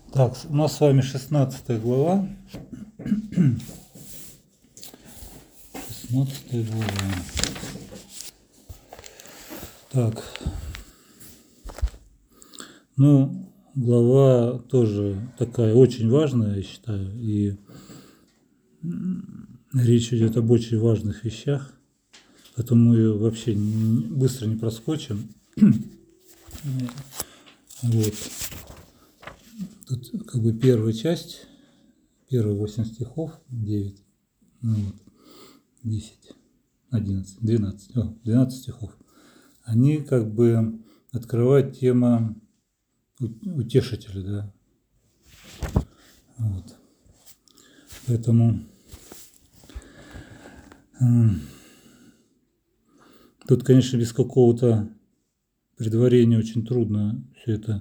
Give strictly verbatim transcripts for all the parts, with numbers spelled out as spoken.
Так, у нас с вами шестнадцатая глава. шестнадцатая глава. Так. Ну, глава тоже такая очень важная, я считаю. И речь идет об очень важных вещах. Поэтому мы ее вообще не, быстро не проскочим. Вот. Тут как бы первая часть, первые восемь стихов, девять, ну вот, десять, одиннадцать, двенадцать, о, двенадцать стихов, они как бы открывают тему утешителя, да. Вот. Поэтому э, тут, конечно, без какого-то предварения очень трудно все это.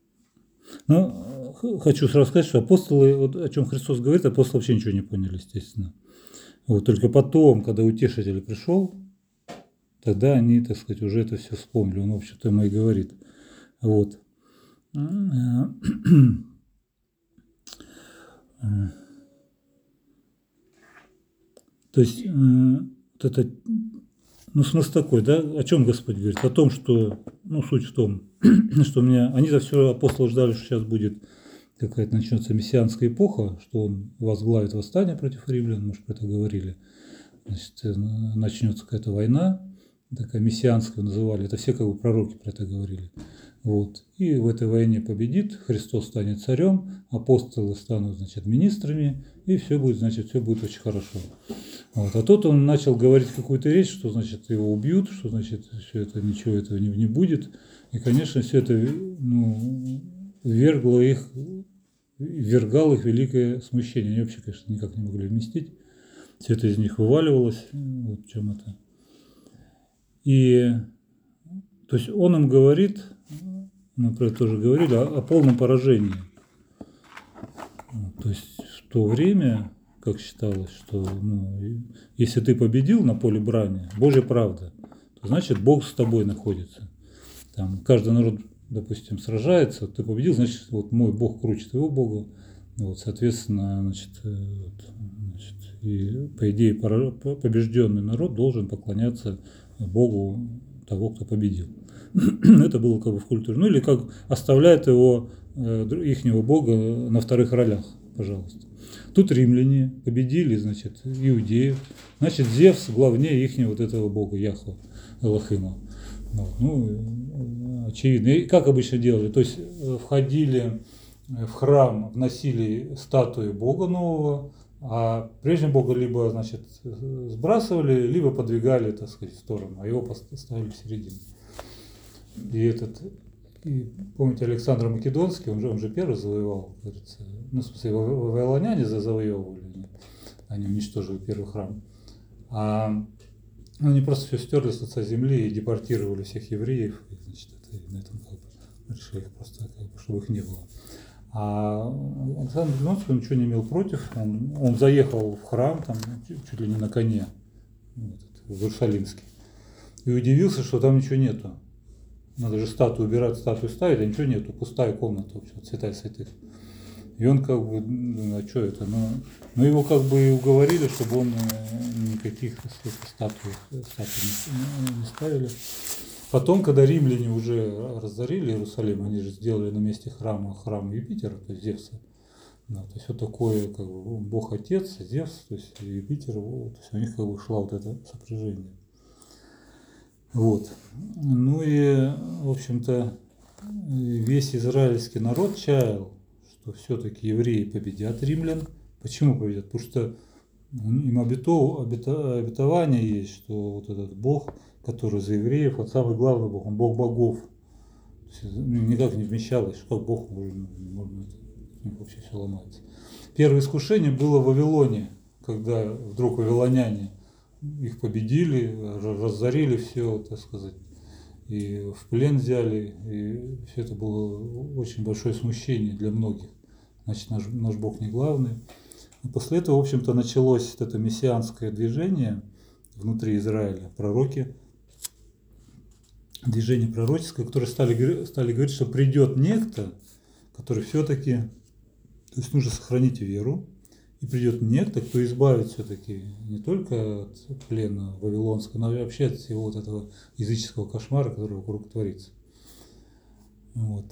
Но хочу сразу сказать, что апостолы, вот о чем Христос говорит, апостолы вообще ничего не поняли, естественно. Вот только потом, когда утешитель пришел, тогда они, так сказать, уже это все вспомнили. Он, в общем-то, ему и говорит. Вот. То есть, вот это, ну, смысл такой, да, о чем Господь говорит? О том, что, ну, суть в том, что у меня, они-то все апостолы ждали, что сейчас будет какая-то начнется мессианская эпоха, что он возглавит восстание против римлян, мы же про это говорили. Значит, начнется какая-то война, такая мессианская называли, это все как бы пророки про это говорили. Вот. И в этой войне победит, Христос станет царем, апостолы станут, значит, министрами, и все будет, значит, все будет очень хорошо. Вот. А тут он начал говорить какую-то речь, что, значит, его убьют, что, значит, все это, ничего этого не, не будет. И, конечно, все это, ну, ввергло их, ввергало их в великое смущение. Они вообще, конечно, никак не могли вместить. Все это из них вываливалось. Вот в чем это. И, то есть, он им говорит, мы про это тоже говорили, о, о полном поражении. То есть, в то время, как считалось, что, ну, если ты победил на поле брани, Божья правда, то значит Бог с тобой находится. Там каждый народ, допустим, сражается, ты победил, значит, вот мой Бог круче твоего Бога. Вот, соответственно, значит, вот, значит, и по идее побежденный народ должен поклоняться Богу того, кто победил. Это было как бы в культуре. Ну или как оставляет его, ихнего Бога на вторых ролях, пожалуйста. Тут римляне победили, значит, иудеев. Значит, Зевс главнее ихнего вот этого бога Яхве, Элохима. Вот, ну, очевидно. И как обычно делали? То есть входили в храм, вносили статуи бога нового, а прежнего бога либо, значит, сбрасывали, либо подвигали, так сказать, в сторону, а его поставили в середину. И этот, и, помните, Александр Македонский, он же, он же первый завоевал, говорится, ну, в смысле, вавилоняне завоевывали, они уничтожили первый храм. А ну, они просто все стерли с лица земли и депортировали всех евреев, и, значит, это, на этом как бы решили их просто, как бы, чтобы их не было. А Александр Македонский, он ничего не имел против, он, он заехал в храм, там, чуть, чуть ли не на коне, этот, в Иерусалимский, и удивился, что там ничего нету. Надо же статую убирать, статую ставить, а ничего нету, пустая комната, вообще, святая святых. И он как бы, ну, а что это, ну, ну его как бы уговорили, чтобы он никаких статуй, статуй не, не ставили. Потом, когда римляне уже разорили Иерусалим, они же сделали на месте храма храм Юпитера, то есть Зевса. Да, то есть вот такое, как бы, Бог-Отец, Зевс, то есть Юпитер, вот, то есть у них как бы шло вот это сопряжение. Вот. Ну и, в общем-то, весь израильский народ чаял, что все-таки евреи победят римлян. Почему победят? Потому что им обетов, обето, обетование есть, что вот этот Бог, который за евреев, вот самый главный Бог, он Бог богов. Никак не вмещалось, что как Бог можно, можно вообще все ломается. Первое искушение было в Вавилоне, когда вдруг вавилоняне их победили, разорили все, так сказать, и в плен взяли, и все это было очень большое смущение для многих. Значит, наш, наш Бог не главный. И после этого, в общем-то, началось это мессианское движение внутри Израиля, пророки, движение пророческое, которые стали, стали говорить, что придет некто, который все-таки То есть нужно сохранить веру, и придет некто, кто избавит все-таки не только от плена вавилонского, но и вообще от всего вот этого языческого кошмара, который вокруг творится. Вот.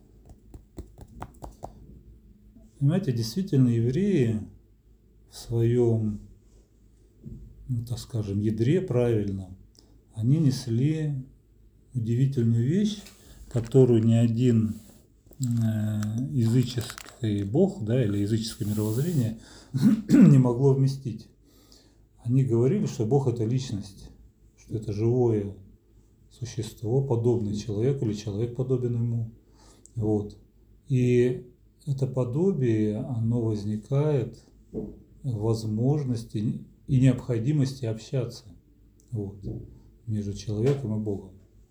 Понимаете, действительно, евреи в своем, ну, так скажем, ядре правильном, они несли удивительную вещь, которую ни один э, языческий бог, да, или языческое мировоззрение не могло вместить. Они говорили, что Бог – это личность, что это живое существо, подобное человеку, или человек подобен ему. Вот. И это подобие, оно возникает в возможности и необходимости общаться, вот, между человеком и Богом.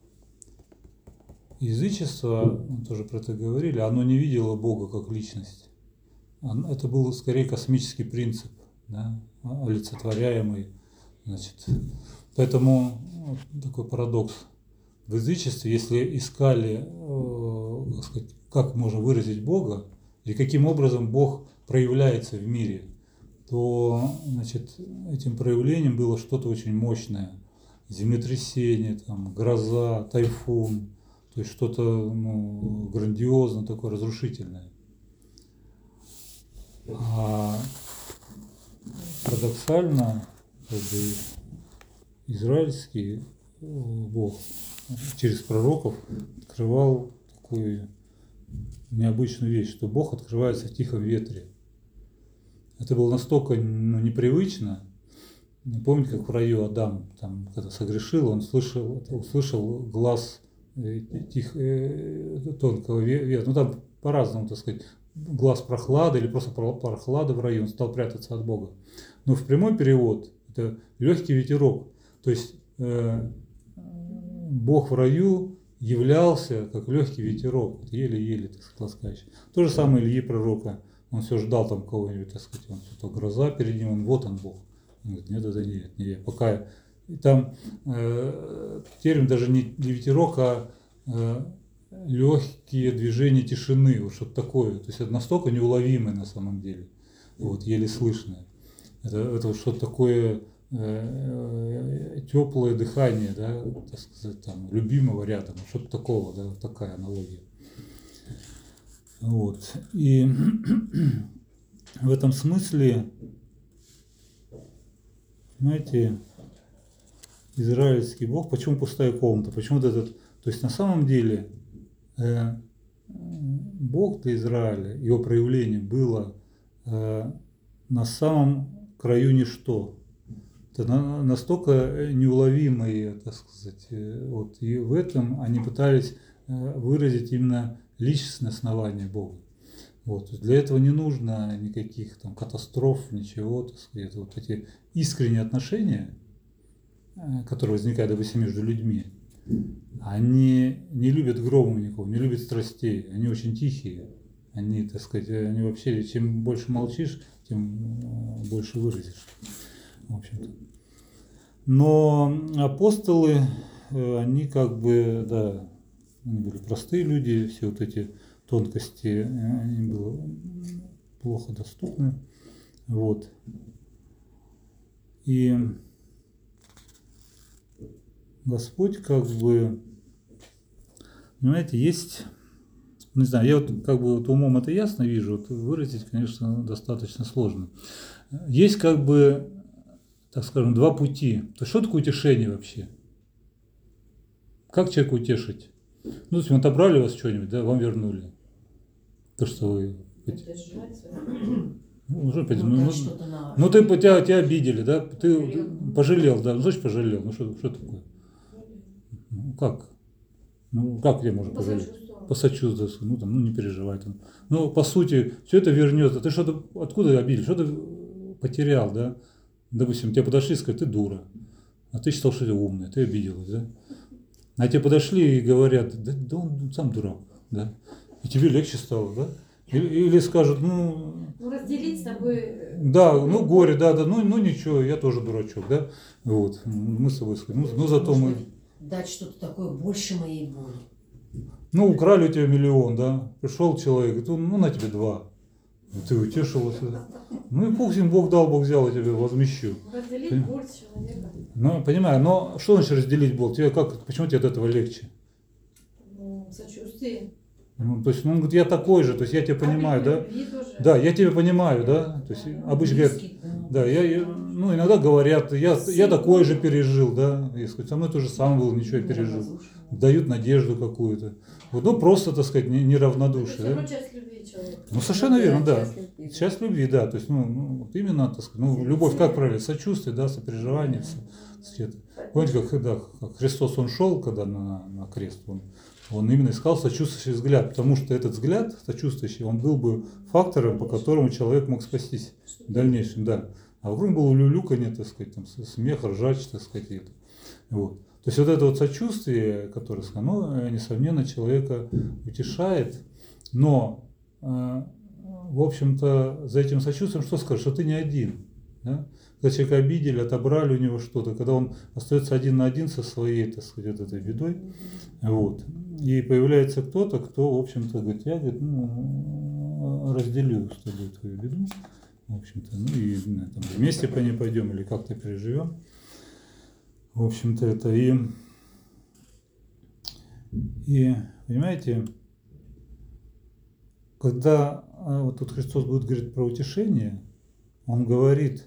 Язычество, мы тоже про это говорили, оно не видело Бога как личность. Это был скорее космический принцип, да, олицетворяемый. Значит, поэтому вот такой парадокс. В язычестве, если искали, э, так сказать, как можно выразить Бога, или каким образом Бог проявляется в мире, то, значит, этим проявлением было что-то очень мощное. Землетрясение, там, гроза, тайфун, то есть что-то, ну, грандиозное, такое разрушительное. А парадоксально, как бы, израильский Бог через пророков открывал такую необычную вещь, что Бог открывается в тихом ветре. Это было настолько, ну, непривычно. Помните, как в раю Адам, там, когда согрешил, он слышал, услышал глаз тих, тонкого ветра. Ну там по-разному, так сказать, глаз прохлады или просто прохлада в раю, он стал прятаться от Бога. Но в прямой перевод это легкий ветерок. То есть э, Бог в раю являлся как легкий ветерок, еле-еле, так сказать, ласкающий. То же самое Ильи пророка. Он все ждал там кого-нибудь, так сказать, он что-то гроза перед ним, он вот он Бог. Он говорит, нет, это не, не я. Пока и там э, термин даже не, не ветерок, а э, легкие движения тишины, вот что-то такое. То есть это настолько неуловимое на самом деле, вот, еле слышное. Это, это вот что-то такое э, э, теплое дыхание, да, так сказать, там, любимого рядом, что-то такого, да, вот такая аналогия. Вот. И в этом смысле, знаете, израильский Бог, почему пустая комната, почему вот этот, то есть на самом деле э, Бог для Израиля, его проявление было э, на самом краю ничто. Это на, настолько неуловимые, так сказать, э, вот, и в этом они пытались э, выразить именно личностное основание Бога. Вот. Для этого не нужно никаких там катастроф, ничего, так сказать. Вот эти искренние отношения, которые возникают, допустим, между людьми, они не любят грома никого, не любят страстей, они очень тихие. Они, так сказать, они вообще, чем больше молчишь, тем больше выразишь. В общем-то. Но апостолы, они как бы, да, они были простые люди, все вот эти тонкости, они были плохо доступны. Вот. И Господь как бы, понимаете, есть, не знаю, я вот как бы вот умом это ясно вижу, вот выразить, конечно, достаточно сложно. Есть как бы, так скажем, два пути. То есть что такое утешение вообще? Как человека утешить? Ну, то есть, отобрали у вас что-нибудь, да, вам вернули. То, что вы... Ну, уже, ну, ну, ну, ты, тебя, тебя обидели, да, ты пожалел, да, ну, значит, пожалел, ну, что, что такое? Ну, как? Ну, как тебе можно пожалеть? Посочувствовать, ну, там, ну, не переживай, там. Ну, по сути, все это вернется. Ты что-то, откуда обидели, что ты потерял, да? Допустим, тебе подошли и сказали, ты дура, а ты считал, что ты умный, ты обиделась, да? А тебе подошли и говорят, да, да он сам дурак, да? И тебе легче стало, да? Или, или скажут, ну... Ну, разделить с тобой... Да, ну, горе, да, да, ну, ну ничего, я тоже дурачок, да? Вот, мы с тобой сказали, ну, ну зато мы... Дать что-то такое больше моей боли. Ну, украли у тебя миллион, да? Пришел человек, говорит, ну, на тебе два. И ты утешилась. Ну и Бог, Бог дал, Бог взял, я тебе возмещу. Разделить Поним- боль человека. Ну, понимаю, но что значит разделить боль? Тебе как, почему тебе от этого легче? Ну, сочувствие. Ну, то есть, ну, он говорит, я такой же, то есть я тебя понимаю, да? Любви тоже. Да, я тебя понимаю, да? То есть обычно говорят, Близкий, да, я, я- ну, иногда говорят, я, я такое же пережил, да, и, сказать, со мной то же самое было, ничего я пережил. Дают надежду какую-то. Вот, ну, просто, так сказать, не- Это неравнодушие, все равно да? часть любви человека. Ну, совершенно верно, да. часть любви. Часть любви, да. То есть, ну, ну, вот именно, так сказать, ну, любовь, как правильно, сочувствие, да, сопереживание. со- так сказать. Помните, как, да, как Христос, он шел, когда на, на крест, он, он именно искал сочувствующий взгляд, потому что этот взгляд сочувствующий, он был бы фактором, по которому человек мог спастись в дальнейшем, да. А вокруг было улюлюканье, так сказать, там, смех, ржач, так сказать, и это. Вот. То есть вот это вот сочувствие, которое, оно, несомненно, человека утешает, но, э, в общем-то, за этим сочувствием что скажешь, что ты не один. Да? Когда человека обидели, отобрали у него что-то, когда он остается один на один со своей, так сказать, вот этой бедой, вот, и появляется кто-то, кто, в общем-то, говорит, я, говорит, ну, разделю с тобой твою беду, в общем-то, ну и ну, там, вместе по ней пойдем или как-то переживем. В общем-то, это и, и, понимаете, когда а, вот тут Христос будет говорить про утешение, он говорит,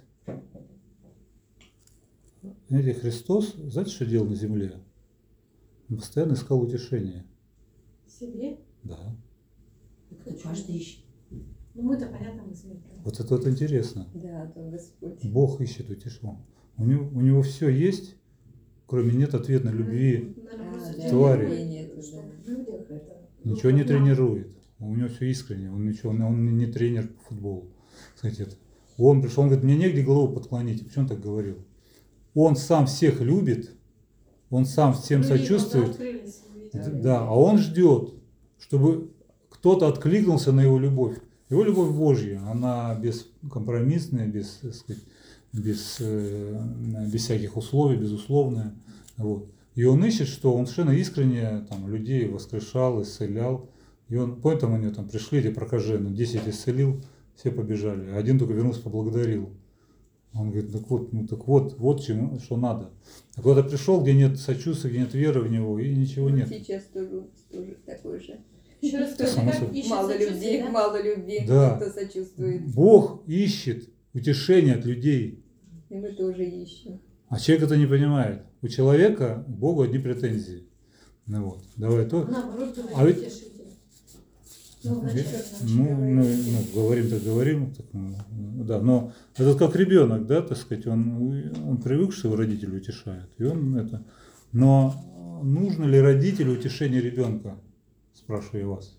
знаете, Христос, знаете, что делал на земле? Он постоянно искал утешение. Себе? Да. Так каждый ищет. Ну, мы-то, понятно, мы смертны. Вот это вот интересно. Да, то Господь. Бог ищет утешение. У него, у него все есть, кроме нет ответной любви. Наверное, А, просто да, твари. любви нету, что да. в людях это. Ничего не Ну, тренирует. У него все искренне. Он ничего, он, он не тренер по футболу. Кстати, это. Он пришел, он говорит, мне негде голову подклонить. Почему он так говорил? Он сам всех любит, он сам всем люди сочувствует. открылись, увидели. Да, а он ждет, чтобы кто-то откликнулся на его любовь. Его любовь Божья, она бескомпромиссная, без, так сказать, без, э, без всяких условий, безусловная. Вот. И он ищет, что он совершенно искренне там, людей воскрешал, исцелял. И он, помните, там у него там пришли эти прокаженные, десять исцелил, все побежали. А один только вернулся, поблагодарил. Он говорит, так вот, ну так вот, вот чему, что надо. А куда-то пришел, где нет сочувствия, где нет веры в него, и ничего нет. Сейчас тоже, тоже такой же. Еще раз Само скажи, как собой. ищет Мало сочувствие, людей, да? мало любви, Да. кто сочувствует. Бог ищет утешение от людей, И мы тоже ищем. а человек это не понимает. У человека к Богу одни претензии. Ну вот, давай то. Наоборот, говорит, А ведь- утешитель. Ну, Ну, вначале, ну, вначале ну, говорит. ну, говорим так говорим, так, ну, да, но это как ребенок, да, так сказать, он, он привык, что его родители утешают, и он это. Но нужно ли родителю утешение ребенка, спрашиваю я вас.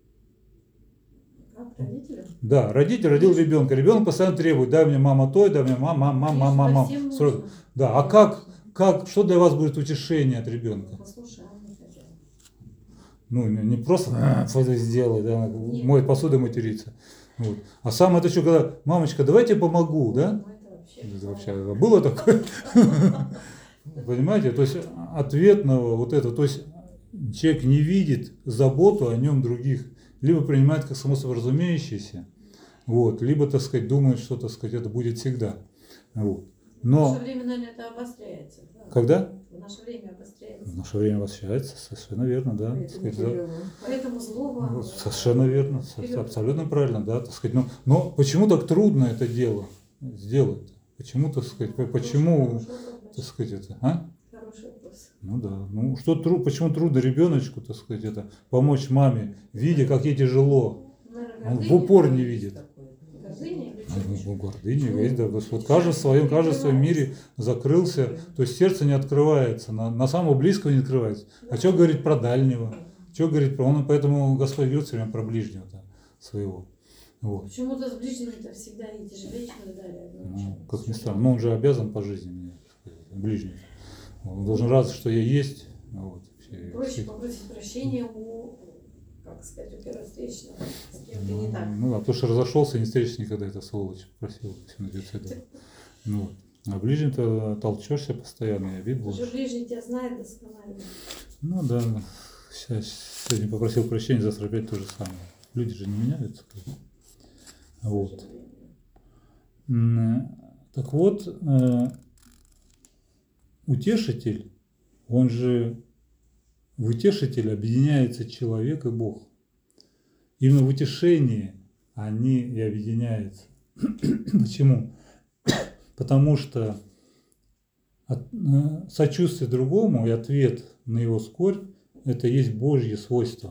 Как родителям? Да, родитель родил ребенка, ребенок постоянно требует, дай мне мама той, дай мне мама, мама, мама, мама, мама. Всем Сразу. нужно. Да, а как, как, что для вас будет утешение от ребенка? Послушаем, хотя бы. Ну, не не просто «А, что-то сделай, да, Нет. моет посуду и материться. Вот. А самое это что, когда, мамочка, давай я тебе помогу, да? Ну, это вообще. Это вообще было такое? Понимаете? То есть ответного вот это, то есть человек не видит заботу о нем других, либо принимает как само собой разумеющееся, вот, либо, так сказать, думает, что, так сказать, это будет всегда. Вот. В Но наше время, наверное, это обостряется. Да. когда? В наше время обостряется. В наше время вращается, совершенно верно, да. так Поэтому сказать, да. тяжело. Поэтому злого. Ну, совершенно верно, со- абсолютно правильно, да, так сказать. Но, но почему так трудно это дело сделать? Почему, так сказать, по- почему, так сказать, это, а? Хороший вопрос. Ну да, ну что тру, почему трудно ребеночку, так сказать, это помочь маме, видя, как ей тяжело. Наверное, Он в гордыня упор не есть видит. такое. Гордыня или Ну, что? ну, гордыня есть, да, то есть вот каждый в своем, каждый в своем мире закрылся, то есть сердце не открывается, на, на самого близкого не открывается. А что говорить про дальнего? Что говорить про он, поэтому Господь говорит все время про ближнего своего. Вот. Почему-то с ближними-то всегда и тяжелее, чем с Дарьей. Ну, как ни странно, но он же обязан по жизни мне, так сказать, ближний. Он должен радоваться, что я есть. Вот, все- Проще все- попросить прощения у, как сказать, у первого-встречного, с кем ты не так. Ну да, потому что разошелся, не встретишь никогда, это сволочь, просил, все найдется этого. Ну вот. А ближний-то толчешься постоянно, я видел. Уже ближний тебя знает досконально. Ну да, сейчас, сегодня попросил прощения, завтра опять то же самое. Люди же не меняются. как бы. Вот. М, Так вот, э, утешитель, он же, в утешителе объединяется человек и Бог. Именно в утешении они и объединяются. Почему? Потому что от- э, сочувствие другому и ответ на его скорбь – это есть Божье свойство.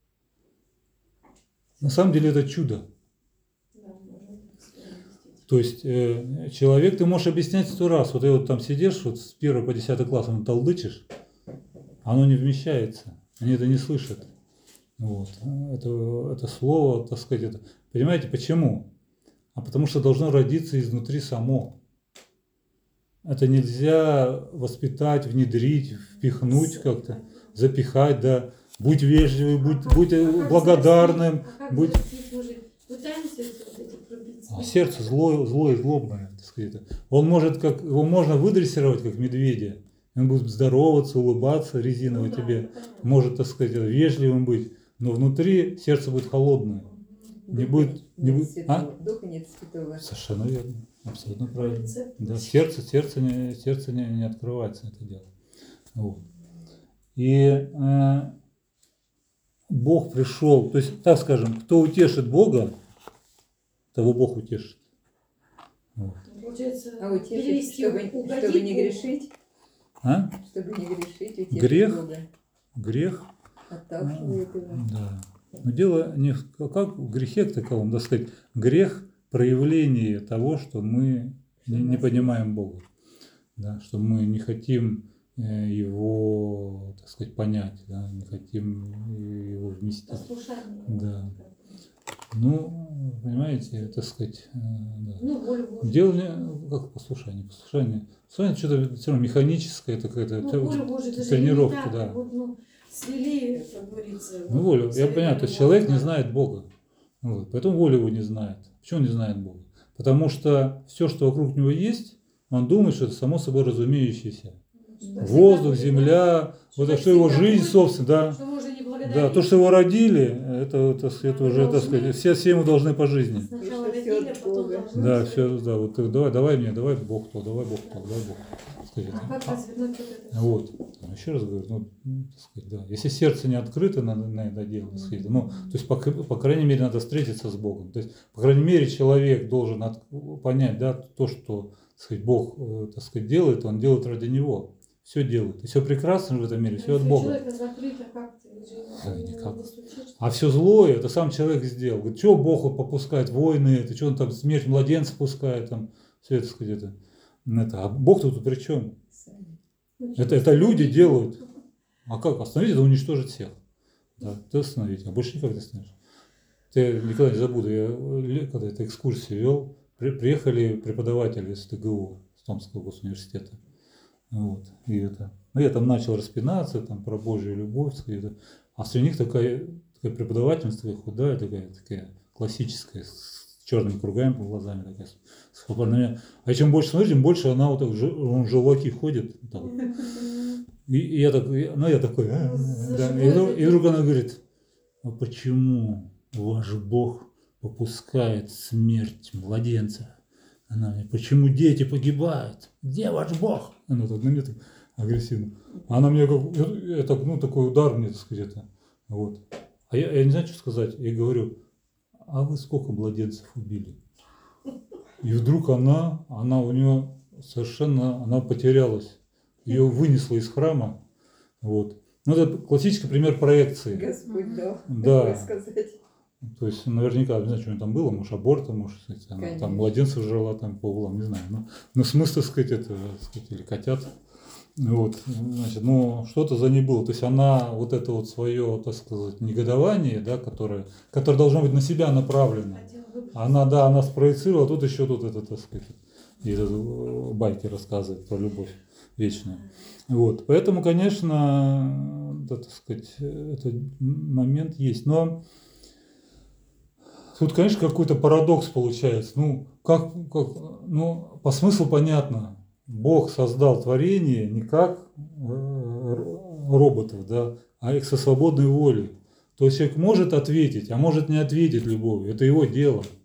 На самом деле это чудо. Да, можно так сказать, действительно. То есть э, человек, ты можешь объяснять сто раз, вот ты вот там сидишь, вот с первого по десятый класс, он толдычишь, оно не вмещается, они это не слышат. Вот. Это, это слово, так сказать, это. Понимаете, почему? А потому что должно родиться изнутри само. Это нельзя воспитать, внедрить, впихнуть как-то, запихать, да. Будь вежливый, будь, как- будь а как благодарным, взрастить? А как будь... взрастить? Мы же пытаемся вот эти пробиться. А сердце злое, злое и злобное, так сказать. Он может, как, его можно выдрессировать, как медведя. Он будет здороваться, улыбаться резиново Ну да, тебе. это понятно. Может, так сказать, вежливым быть. Но внутри сердце будет холодное. Не Духа будет- не нет будет- святого. а? Духа нет святого. Совершенно верно. Абсолютно правильно. Рецепт. Да, сердце, сердце, не, сердце не, не открывается на это дело. Вот. И э, Бог пришел, то есть, так скажем, кто утешит Бога, того Бог утешит. Вот. Получается, А утешить, перевести чтобы, угодить чтобы не Богу. грешить, А? чтобы не грешить, утешить Грех? Бога. Грех. Отталкивает его. Да. Но дело не в как в грехе к таковом, так сказать, грех – проявление того, что мы не, не понимаем Бога, да, что мы не хотим э, Его, так сказать, понять, да, не хотим Его вместить. Послушание. Да. Ну, понимаете, так сказать, э, да. Ну, волю Божью. Дело не как послушание, послушание. Послушание что-то все равно механическое, это какая-то Ну, т- волю Божью, это же тренировка, не так, да. Вот, ну, свели, как говорится. Ну, вот, волю, я свели понимаю, то есть волю человек не Божью. знает Бога. Вот, поэтому волю его не знает. Почему он не знает Бога? Потому что все, что вокруг него есть, он думает, что это само собой разумеющееся. Что Воздух, всегда земля, вот это, что его всегда жизнь, будет, собственно, да. Что можно не благодарить. Да, то, что его родили, это, так сказать, Мы уже, так должны. сказать, все, все ему должны по жизни. Сначала И что родили, а всё потом Бога. должны. Да, все, да, вот ты давай, давай мне, давай Бог то, давай Бог то, давай Бог. Так сказать, А как развернуть вот это? вот. Еще раз говорю, ну, ну, так сказать, да. Если сердце не открыто на, на это дело, так сказать, ну, то есть, по, по крайней мере, надо встретиться с Богом. То есть, по крайней мере, человек должен от- понять, да, то, что, так сказать, Бог, э, так сказать, делает, он делает ради него. Все делает. И все прекрасно в этом мире, все от Если Бога. человек закрыт, а как ты? Же Да, не никак. достучишься. А все злое, это сам человек сделал. Говорит, что Бог вот попускает войны, это что он там смерть младенца пускает, там, все это, так сказать, это, это. А Бог тут при чем? Сами. Ну, Это, это люди делают. А как? Остановить это уничтожить всех. Да, ты остановить, а больше никак не остановишь. Ты никогда не забуду, я ле- когда это экскурсию вел, при- приехали преподаватели из ТГУ, с Томского госуниверситета. Вот, и это. Ну, я там начал распинаться там, про Божью любовь, так сказать, а среди них такая, такая преподавательница, такая худая, такая, такая классическая, с черными кругами по глазами, такая, с, с хлопанами. А чем больше смотришь, тем больше она вот так, жи- он желваки ходит. вот так вот. И, и я такой, ну я такой, а, да. и, вдруг, и вдруг она говорит, а почему ваш Бог попускает смерть младенца? Она мне, почему дети погибают? Где ваш Бог? Она так на меня так агрессивно. А она мне как, я так, ну такой удар мне, так сказать, это, вот. А я, я не знаю, что сказать. Я говорю, а вы сколько младенцев убили? И вдруг она, она у нее совершенно, она потерялась. Ее вынесло из храма. Вот. Ну, это классический пример проекции. Господь дал. Да. Такое сказать. То есть, наверняка, не знаю, что у нее там было, может, аборта, может, кстати, она Конечно. там младенцев жрала там по углам, не знаю. Ну, ну смысл, так сказать, это, так сказать, или котят. Вот, значит, ну, что-то за ней было. То есть, она вот это вот свое, так сказать, негодование, да, которое, которое должно быть на себя направлено. Хотела выбрать. Она, да, она спроецировала, тут еще тут это, так сказать, и это, э, байки рассказывает про любовь вечную. Вот, поэтому, конечно, да, так сказать, этот момент есть. Но тут, конечно, какой-то парадокс получается. Ну, как, как, ну, по смыслу понятно. Бог создал творение не как э, роботов, да, а их со свободной волей. То есть человек может ответить, а может не ответить любовью. Это его дело.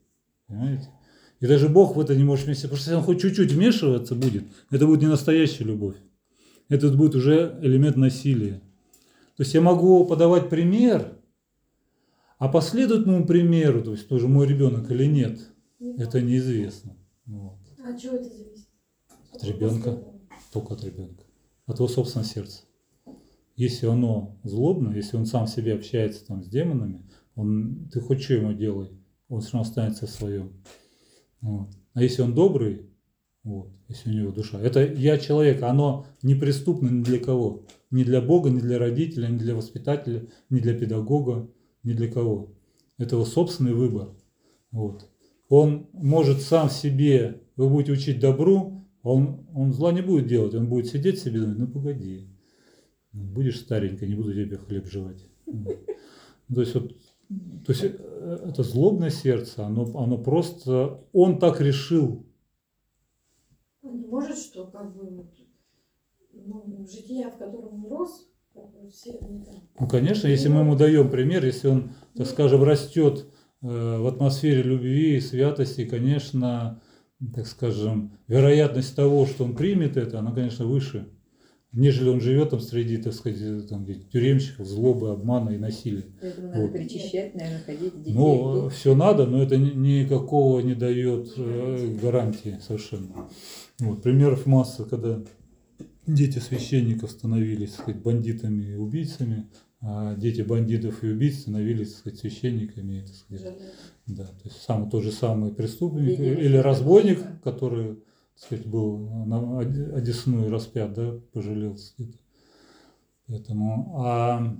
Понимаете? И даже Бог в это не может вмешиваться, потому что если Он хоть чуть-чуть вмешиваться будет, это будет не настоящая любовь. Это будет уже элемент насилия. То есть я могу подавать пример, а последует моему примеру, то есть тоже мой ребенок или нет, это неизвестно. Вот. А от чего это зависит? От ребенка, только от ребенка, от его собственного сердца. Если оно злобно, если он сам в себе общается там с демонами, он, ты хоть что ему делай, он все равно останется в своем. Вот. А если он добрый, вот, если у него душа, это я человек, оно неприступно ни для кого. Ни для Бога, ни для родителя, ни для воспитателя, ни для педагога, ни для кого. Это его собственный выбор. Вот. Он может сам в себе, вы будете учить добру, он, он зла не будет делать, он будет сидеть себе и думать, ну погоди, будешь старенькой, не буду тебе хлеб жевать. Вот. То есть, вот, то есть это злобное сердце, оно, оно просто, он так решил. Он не может, что как бы вот, ну, жития, в котором он рос, как бы все они там. Ну, конечно, если мы ему даем пример, если он, так скажем, растет э, в атмосфере любви и святости, конечно, так скажем, вероятность того, что он примет это, она, конечно, выше, нежели он живет там среди, так сказать, там, тюремщиков, злобы, обмана и насилия. Поэтому надо Вот. причащать, наверное, ходить детей. Ну, в все надо, но это ни- никакого не дает э, гарантии совершенно. Вот, примеров масса, когда дети священников становились, так сказать, бандитами и убийцами, а дети бандитов и убийц становились, так сказать, священниками. Так сказать. Жалеют. Да, то есть сам тот же самый преступник Видели, или что разбойник, такое. который, так сказать, был на Оде- Одесну и распят, да, пожалел. так сказать. Поэтому, а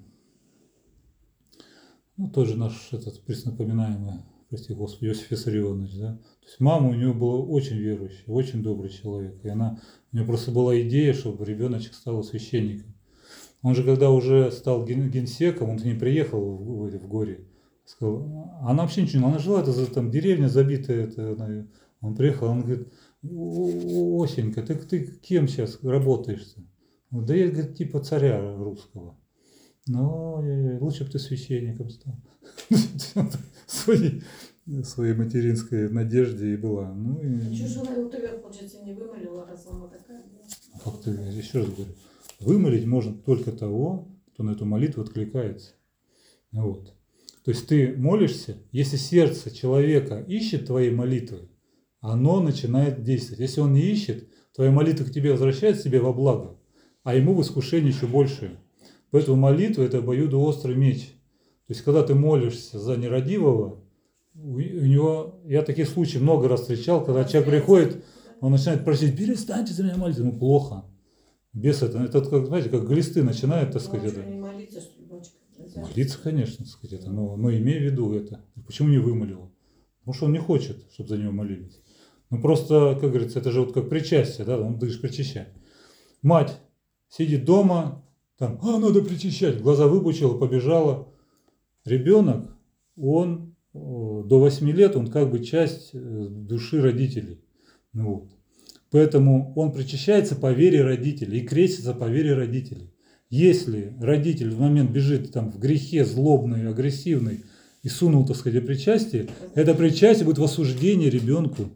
ну, тоже наш этот преснопоминаемый, прости Господи, Иосиф Виссарионович, да. То есть мама у него была очень верующая, очень добрый человек. И она, у нее просто была идея, чтобы ребеночек стал священником. Он же, когда уже стал ген- генсеком, он к ней приехал в, в, в горе. Сказал, она вообще ничего не, она жила, это за- там деревня забитая. Это, она- он приехал, он говорит, «О, Осенька, ты, ты кем сейчас работаешь-то? Да я, говорит, типа царя русского. Ну, ой-ой-ой, лучше бы ты священником стал. Своей, своей материнской надежде и была. Ну, А и, что же она его тогда, получается, не вымолила, раз она такая была? как ты, еще раз говорю, вымолить можно только того, кто на эту молитву откликается. Вот. То есть ты молишься, если сердце человека ищет твоей молитвы, оно начинает действовать. Если он не ищет, твоя молитва к тебе возвращается тебе во благо, а ему в искушение еще большее. Поэтому молитва – это обоюдоострый меч. То есть, когда ты молишься за нерадивого, у у него, я таких случаев много раз встречал, когда человек приходит, он начинает просить, перестаньте за меня молиться, ему плохо. Без этого, это как, знаете, как глисты начинают, так Ну, а сказать, что, это. не молиться, что ли, дочка? Нельзя? Молиться, конечно, так сказать, это, но, но имей в виду это. Почему не вымолил? Потому что он не хочет, чтобы за него молились. Ну просто, как говорится, это же вот как причастие, да, он будешь причащать. Мать сидит дома, там, а, надо причащать, глаза выпучила, побежала. Ребенок, он э, до восьми лет, он как бы часть э, души родителей. Ну, вот. Поэтому он причащается по вере родителей и крестится по вере родителей. Если родитель в момент бежит там, в грехе злобный, агрессивный и сунул, так сказать, причастие, это причастие будет в осуждении ребенку.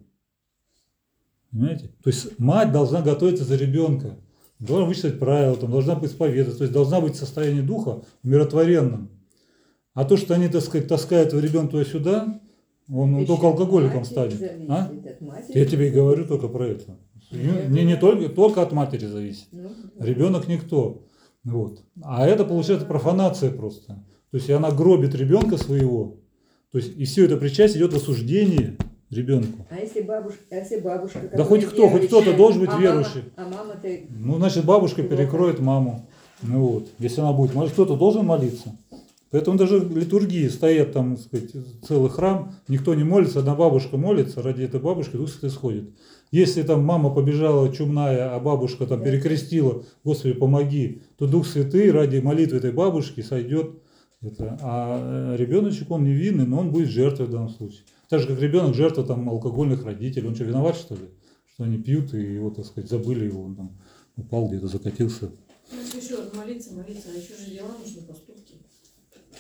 Понимаете? То есть мать должна готовиться за ребенка, должна вычитать правила, там, должна быть исповедоваться, то есть должна быть состояние духа умиротворенным. А то, что они, так сказать, таскают ребенка туда-сюда, он, он только алкоголиком станет. А? Я тебе и говорю только про это. Не, не только, только от матери зависит. Ребенок никто. Вот. А это получается профанация просто. То есть она гробит ребенка своего. То есть и все это причастие идет в осуждение ребенку. А если бабушка, а если бабушка, Да которая хоть кто, хоть кто-то верующая, должен быть а верующий. Мама, а мама-то Ну, значит, бабушка Плохо. перекроет маму. Ну вот, если она будет молиться, кто-то должен молиться. Поэтому даже в литургии стоят там, так сказать, целый храм, никто не молится, одна бабушка молится, ради этой бабушки Дух Святой сходит. Если там мама побежала чумная, а бабушка там Да. перекрестила, Господи, помоги, то Дух Святый ради молитвы этой бабушки сойдет. Это. А ребеночек, он невинный, но он будет жертвой в данном случае. Так же, как ребенок жертва там алкогольных родителей. Он что, виноват, что ли? Что они пьют, и его, так сказать, забыли его, он там упал где-то, закатился. Ну, еще молиться, молиться, а еще же дела нужны, поступки.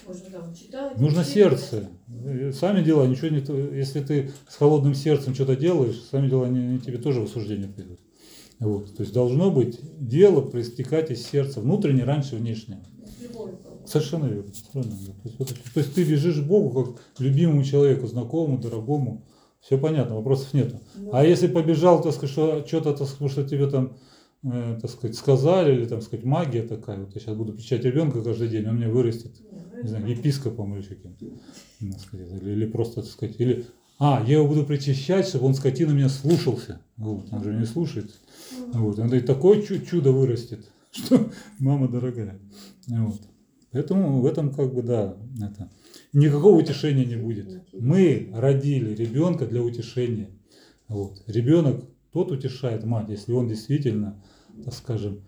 Можно там читать. Нужно учить. сердце. Э, Сами дела, ничего не... то- Если ты с холодным сердцем что-то делаешь, сами дела не, не тебе тоже в осуждение придут. Вот. То есть должно быть дело проистекать из сердца, внутреннее раньше внешнего. С любовью, как бы. Совершенно верно. Совершенно верно. То есть, вот это- то есть ты бежишь к Богу как к любимому человеку, знакомому, дорогому. Все понятно, вопросов нету. Ну, А если побежал, так сказать, что что-то, так сказать, что тебе там, э, так сказать, сказали, или там сказать, магия такая, вот я сейчас буду печать ребенка каждый день, он мне вырастет, Не, ну, не это знаю, понятно. епископом или еще кем-то, так сказать, или, или просто, так сказать, или, а, я его буду причащать, чтобы он, скотина, меня слушался. Вот, он же не слушается. Вот, и такое чу- чудо вырастет, что мама дорогая. Вот. Поэтому в этом как бы, да, это, никакого утешения не будет. Мы родили ребенка для утешения. Вот. Ребенок тот утешает мать, если он действительно, так скажем,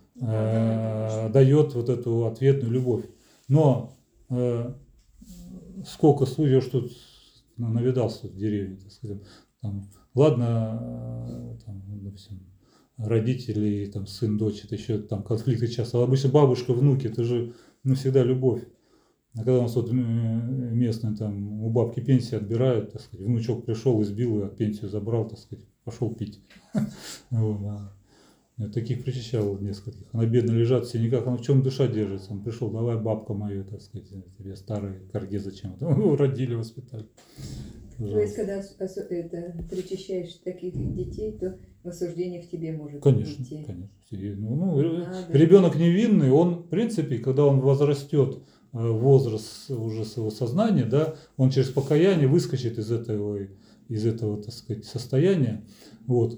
э, дает вот эту ответную любовь. Но э, сколько случаев, что тут, ну, навидался тут в деревне, так сказать, там, ладно, э, там, допустим, родители, там, сын, дочь, это еще там конфликты часто. А обычно бабушка, внуки, это же, ну, всегда любовь. А когда у нас вот местные там у бабки пенсии отбирают, так сказать, внучок пришел, избил и пенсию забрал, так сказать, пошел пить. Вот, да. Я таких причащал нескольких. Она бедно лежат, все никак, она в чем душа держится. Он пришел, давай, бабка моя, так сказать, тебе старые корги зачем? Родили, воспитали. То есть, когда ос- ос- это, причащаешь таких детей, то в осуждение к тебе может Конечно, идти. конечно. И, Ну, ну, ре- Надо. ребенок невинный, он, в принципе, когда он возрастет э, в возраст уже своего сознания, да, он через покаяние выскочит из этого, из этого, так сказать, состояния. Вот.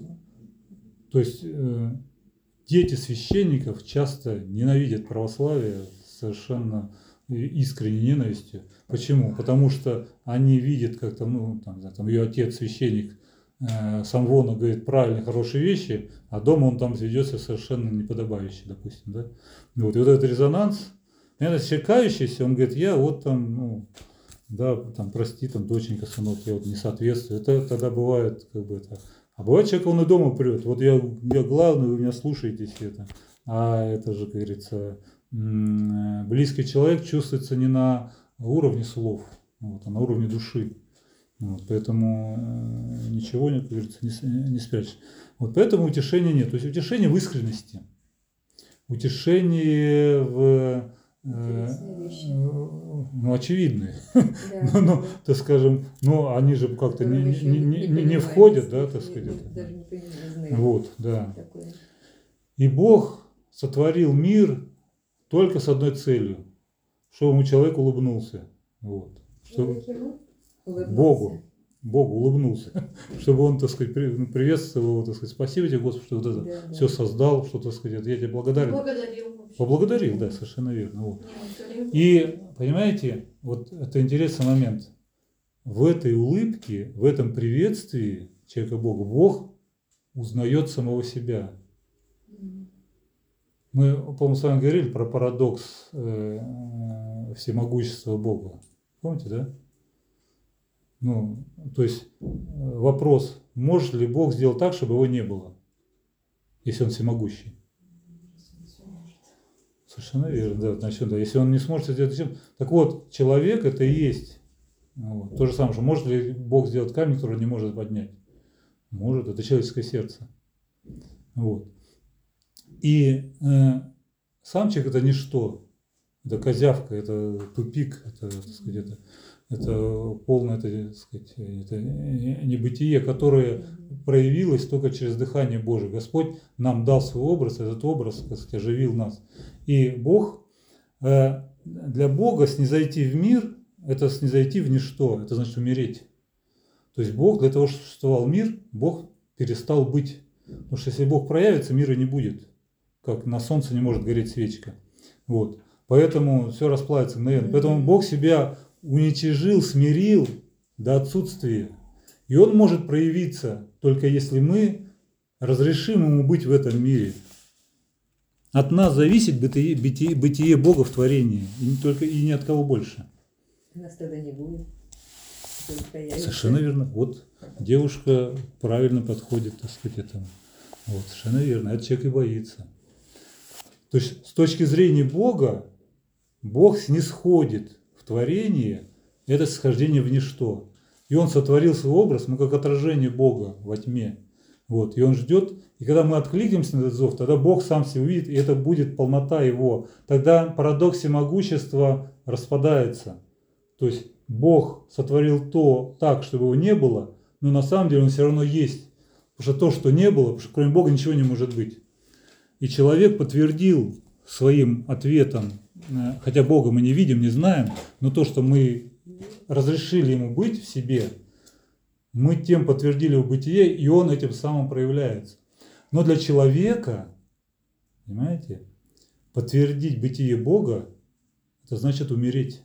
То есть э, дети священников часто ненавидят православие совершенно искренней ненавистью. Почему? Потому что они видят, как там, ну, там, не знаю, там ее отец священник э, Самвона говорит правильные, хорошие вещи, а дома он там ведет себя совершенно неподобающе, допустим, да. Вот. И вот этот резонанс, наверное, человек кающийся, он говорит, я вот там, ну, да, там, прости, там, доченька, сынок, я вот не соответствую. Это тогда бывает, как бы это. А бывает человек, он и дома прет. Вот я, я главный, вы меня слушаетесь это. А это же, как говорится, м, близкий человек чувствуется не на уровне слов, вот, а на уровне души. Вот, поэтому э, ничего, как говорится, не, с- не спрячешь. Вот поэтому утешения нет. То есть утешение в искренности. Утешение в... э, Интересные вещи. ну, очевидные. Да, Ну, ну, да. так скажем, ну, они же как-то не, Которых еще не, не, не, не понимаем, входят, если да, их так не- сказать. не- это. Даже не понимаю, знаю. Вот, да. Такое. И Бог сотворил мир только с одной целью, чтобы ему человек улыбнулся. Вот. Чтобы Улыбнулся. Богу, Богу улыбнулся, чтобы он, так сказать, при- ну, приветствовал его, так сказать, спасибо тебе, Господи, что вот это Да, да. все создал, что, так сказать, я тебе благодарен. Благодарил вообще. Поблагодарил, да, совершенно верно. Вот. Не, он всё время- И, понимаете, вот это интересный момент. В этой улыбке, в этом приветствии человека Богу, Бог узнает самого себя. М. Мы, по-моему, с вами говорили про парадокс э, э, всемогущества Бога. Помните, да? Ну, то есть э, вопрос, может ли Бог сделать так, чтобы его не было, если он всемогущий? Совершенно верно, да. Значит, да. Если он не сможет сделать, зачем? Так вот, человек это и есть. Вот. То же самое, что может ли Бог сделать камень, который не может поднять? Может, это человеческое сердце. Вот. И э, сам человек это ничто. Это козявка, это тупик, это, так сказать, это, это полное, это, так сказать, это небытие, которое проявилось только через дыхание Божие. Господь нам дал свой образ, этот образ, так сказать, оживил нас. И Бог, э, для Бога снизойти в мир, это снизойти в ничто, это значит умереть. То есть Бог, для того, чтобы существовал мир, Бог перестал быть. Потому что если Бог проявится, мира не будет. Как на солнце не может гореть свечка. Вот. Поэтому все расплавится мгновенно. Поэтому Бог себя уничижил, смирил до отсутствия. И Он может проявиться только если мы разрешим Ему быть в этом мире. От нас зависит бытие, бытие, бытие Бога в творении. И не только, и ни от кого больше. Нас тогда не будет. Только появится. Совершенно верно. Вот девушка правильно подходит, так сказать, этому. Вот, совершенно верно. Этот человек и боится. То есть с точки зрения Бога, Бог снисходит в творении – это схождение в ничто. И он сотворил свой образ, мы как отражение Бога во тьме. Вот, и он ждет, и когда мы откликнемся на этот зов, тогда Бог сам себя увидит, и это будет полнота Его. Тогда парадокс всемогущества распадается. То есть Бог сотворил то так, чтобы его не было, но на самом деле он все равно есть. Потому что то, что не было, потому что кроме Бога ничего не может быть. И человек подтвердил своим ответом, хотя Бога мы не видим, не знаем, но то, что мы разрешили ему быть в себе, мы тем подтвердили его бытие, и он этим самым проявляется. Но для человека, понимаете, подтвердить бытие Бога, это значит умереть.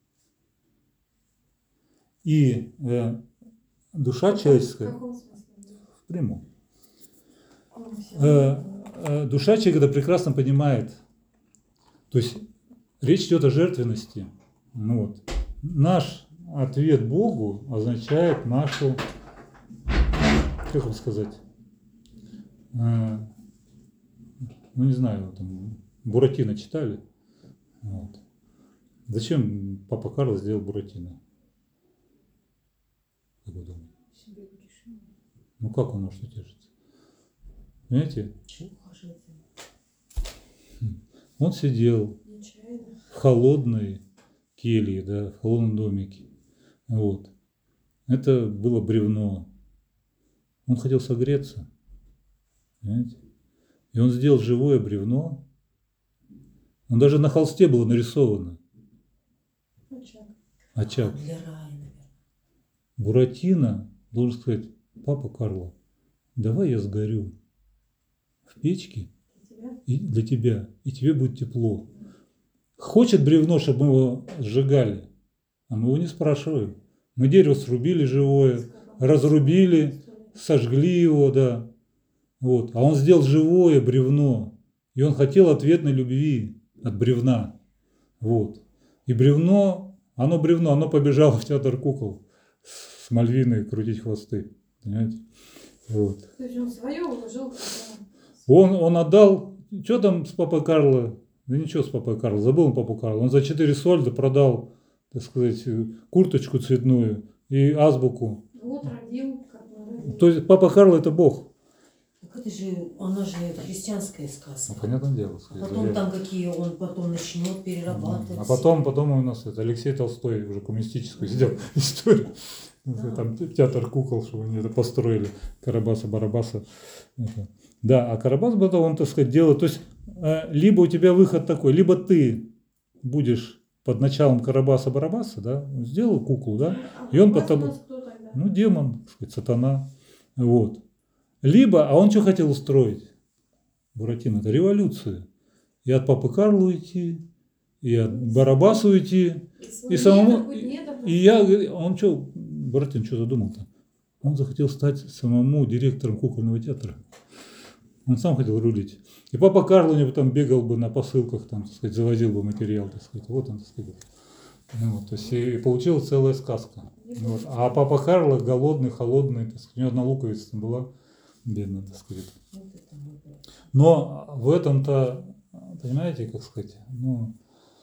И э, душа человеческая, В каком смысле? в прямом, Он все э, э, душа человека это прекрасно понимает. То есть речь идет о жертвенности. Ну, вот. Наш ответ Богу означает нашу, как вам сказать, э, ну не знаю, там, Буратино читали? Вот. Зачем папа Карло сделал Буратино? Как вы думаете? Ну как он может утешиться? Понимаете? Чего ухаживать? Он сидел нечаянно. в холодной келье, да, в холодном домике. Вот. Это было бревно. Он хотел согреться. Понимаете? И он сделал живое бревно. Он даже на холсте было нарисовано. Очаг. Очаг. Для рая, наверное. Буратино должен сказать: папа Карло, давай я сгорю в печке Для тебя? и для тебя, и тебе будет тепло. Хочет бревно, чтобы мы его сжигали, а мы его не спрашиваем. Мы дерево срубили живое, разрубили, сожгли его, да. Вот. А он сделал живое бревно, и он хотел ответной любви от бревна. Вот. И бревно, оно бревно, оно побежало в театр кукол с Мальвиной крутить хвосты. Понимаете? Вот. То есть он свое уложил, когда... Он, он отдал, что там с папой Карло? Да ничего с папой Карло, забыл он папу Карло. Он за четыре сольда продал, так сказать, курточку цветную и азбуку. Вот родил, как бы родил. То есть папа Карло это Бог. Так это же, она же христианская сказка. Ну, понятное дело. А потом там какие он потом начнет перерабатывать. А потом, потом у нас это Алексей Толстой уже коммунистическую сделал историю. Да. Там театр кукол, что они это построили, Карабаса-Барабаса. Это. Да, а Карабас потом, он, так сказать, делает, то есть, э, либо у тебя выход такой, либо ты будешь под началом Карабаса-Барабаса, да, он сделал куклу, да, А и он у вас потом, у нас кто тогда? ну, демон, так сказать, сатана, вот. Либо, а он что хотел устроить, Буратино, это революцию. И от папы Карла уйти, и от Барабаса уйти, свой и самому, недр, хоть недр, и я, он что, Буратино, что задумал-то? Он захотел стать самому директором кукольного театра. Он сам хотел рулить. И папа Карло у него там бегал бы на посылках, там, так сказать, завозил бы материал, так сказать. Вот он, так сказать. Ну, вот, то есть и получилась целая сказка. Вот. А папа Карло голодный, холодный, так сказать, у него одна луковица там была, бедная, так сказать. Вот это мы, да. Но в этом-то, понимаете, как сказать, ну,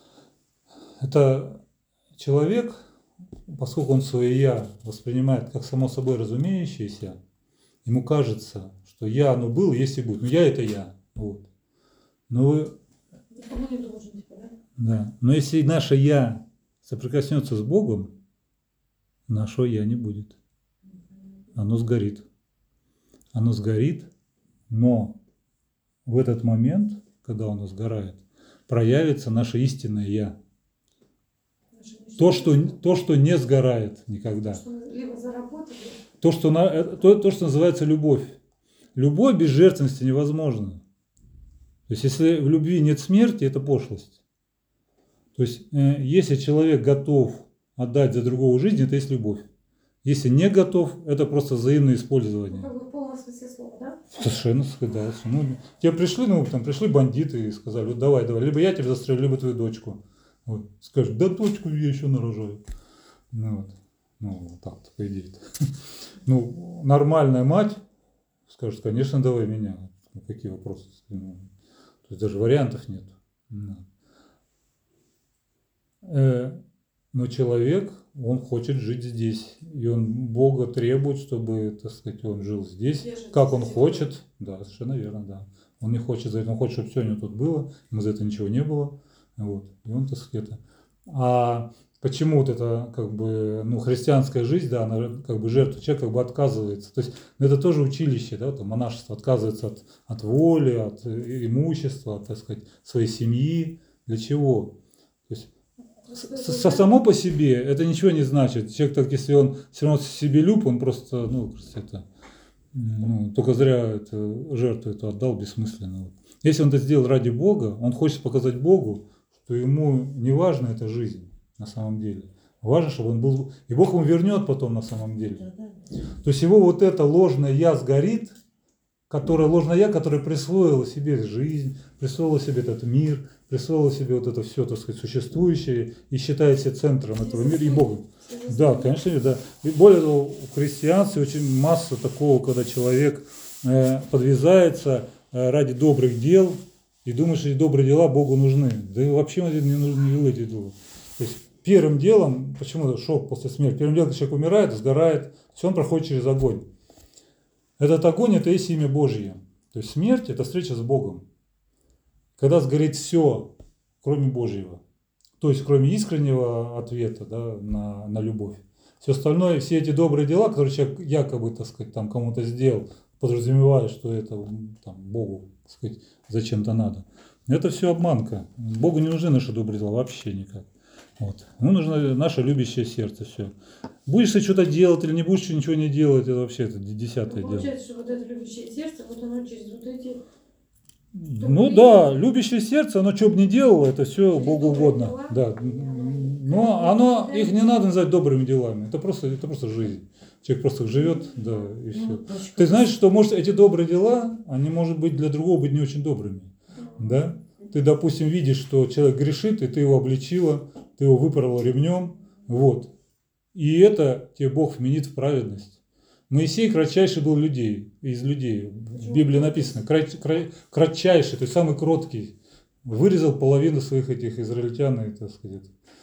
это человек, поскольку он свое «я» воспринимает как само собой разумеющееся, ему кажется, что «я» оно было, есть и будет. Но «я» – это «я». Вот. Но, вы, никому не должен, типа, да? да. Но если наше «я» соприкоснется с Богом, нашего «я» не будет. Оно сгорит. Оно сгорит, но в этот момент, когда оно сгорает, проявится наше истинное «я». То, что, то, что не сгорает никогда. Что мы либо заработали, То, что, на, то, то, что называется любовь. Любовь без жертвенности невозможна. То есть, если в любви нет смерти, это пошлость. То есть, э, если человек готов отдать за другого жизнь, это есть любовь. Если не готов, это просто взаимное ну, использование. как бы в полном смысле слова, да? Совершенно, да. Ну, тебе пришли, ну, там пришли бандиты и сказали: вот давай, давай, либо я тебя застрелю, либо твою дочку. Вот. Скажешь: да дочку я еще нарожаю. Ну, вот. Ну, вот так, по идее. Ну, нормальная мать скажет: конечно, давай меня. Ну, какие вопросы? Ну, то есть даже вариантов нет. Ну. Э, Но человек, он хочет жить здесь. И он Бога требует, чтобы, так сказать, он жил здесь, Держится как он за хочет. Да, совершенно верно, да. Он не хочет за это, он хочет, чтобы все у него тут было, ему за это ничего не было. Вот. И он, так сказать, это. А почему вот это, как бы, ну, христианская жизнь, да, она как бы жертва, человек как бы отказывается. То есть, ну, это тоже училище, да, там, монашество отказывается от, от воли, от имущества, от, так сказать, своей семьи. Для чего? То есть, с- с- само по себе это ничего не значит. Человек, так, если он все равно себелюб, он просто, ну, просто это, ну, только зря это, жертву эту отдал бессмысленно. Вот. Если он это сделал ради Бога, он хочет показать Богу, что ему не важна эта жизнь на самом деле. Важно, чтобы он был... И Бог ему вернет потом на самом деле. Да, да. То есть его вот это ложное «я» сгорит, которое ложное «я», которое присвоило себе жизнь, присвоило себе этот мир, присвоило себе вот это все, так сказать, существующее и считает себя центром этого мира и Богом. Да, конечно, да. И более того, в христианстве очень масса такого, когда человек э, подвязается э, ради добрых дел и думает, что эти добрые дела Богу нужны. Да и вообще не нужны не эти дела. То есть первым делом, почему шок после смерти, первым делом, когда человек умирает, сгорает, все он проходит через огонь. Этот огонь – это есть имя Божье. То есть смерть – это встреча с Богом. Когда сгорит все, кроме Божьего. То есть кроме искреннего ответа, да, на, на любовь. Все остальное, все эти добрые дела, которые человек якобы, так сказать, там кому-то сделал, подразумевая, что это там, Богу, так сказать, зачем-то надо. Это все обманка. Богу не нужны наши добрые дела вообще никак. Вот. Ему нужно наше любящее сердце, все. Будешь ты что-то делать или не будешь ничего не делать, это вообще это десятое Ну, дело. получается, что вот это любящее сердце, вот оно через вот эти... Ну да, любящее сердце, оно что бы ни делало, это все Через Богу добрые угодно. дела, Да. и оно- Но оно, их не надо называть добрыми делами. Это просто, это просто жизнь. Человек просто живет, да, и все. Ну, дочка, Ты знаешь, что может эти добрые дела, они, может быть, для другого быть не очень добрыми. Да? Ты, допустим, видишь, что человек грешит, и ты его обличила, ты его выпорола ремнем, вот. И это тебе Бог вменит в праведность. Моисей кратчайший был людей, из людей. В Библии написано, крат- кра- кратчайший, то есть самый кроткий. Вырезал половину своих этих израильтян, и, так сказать,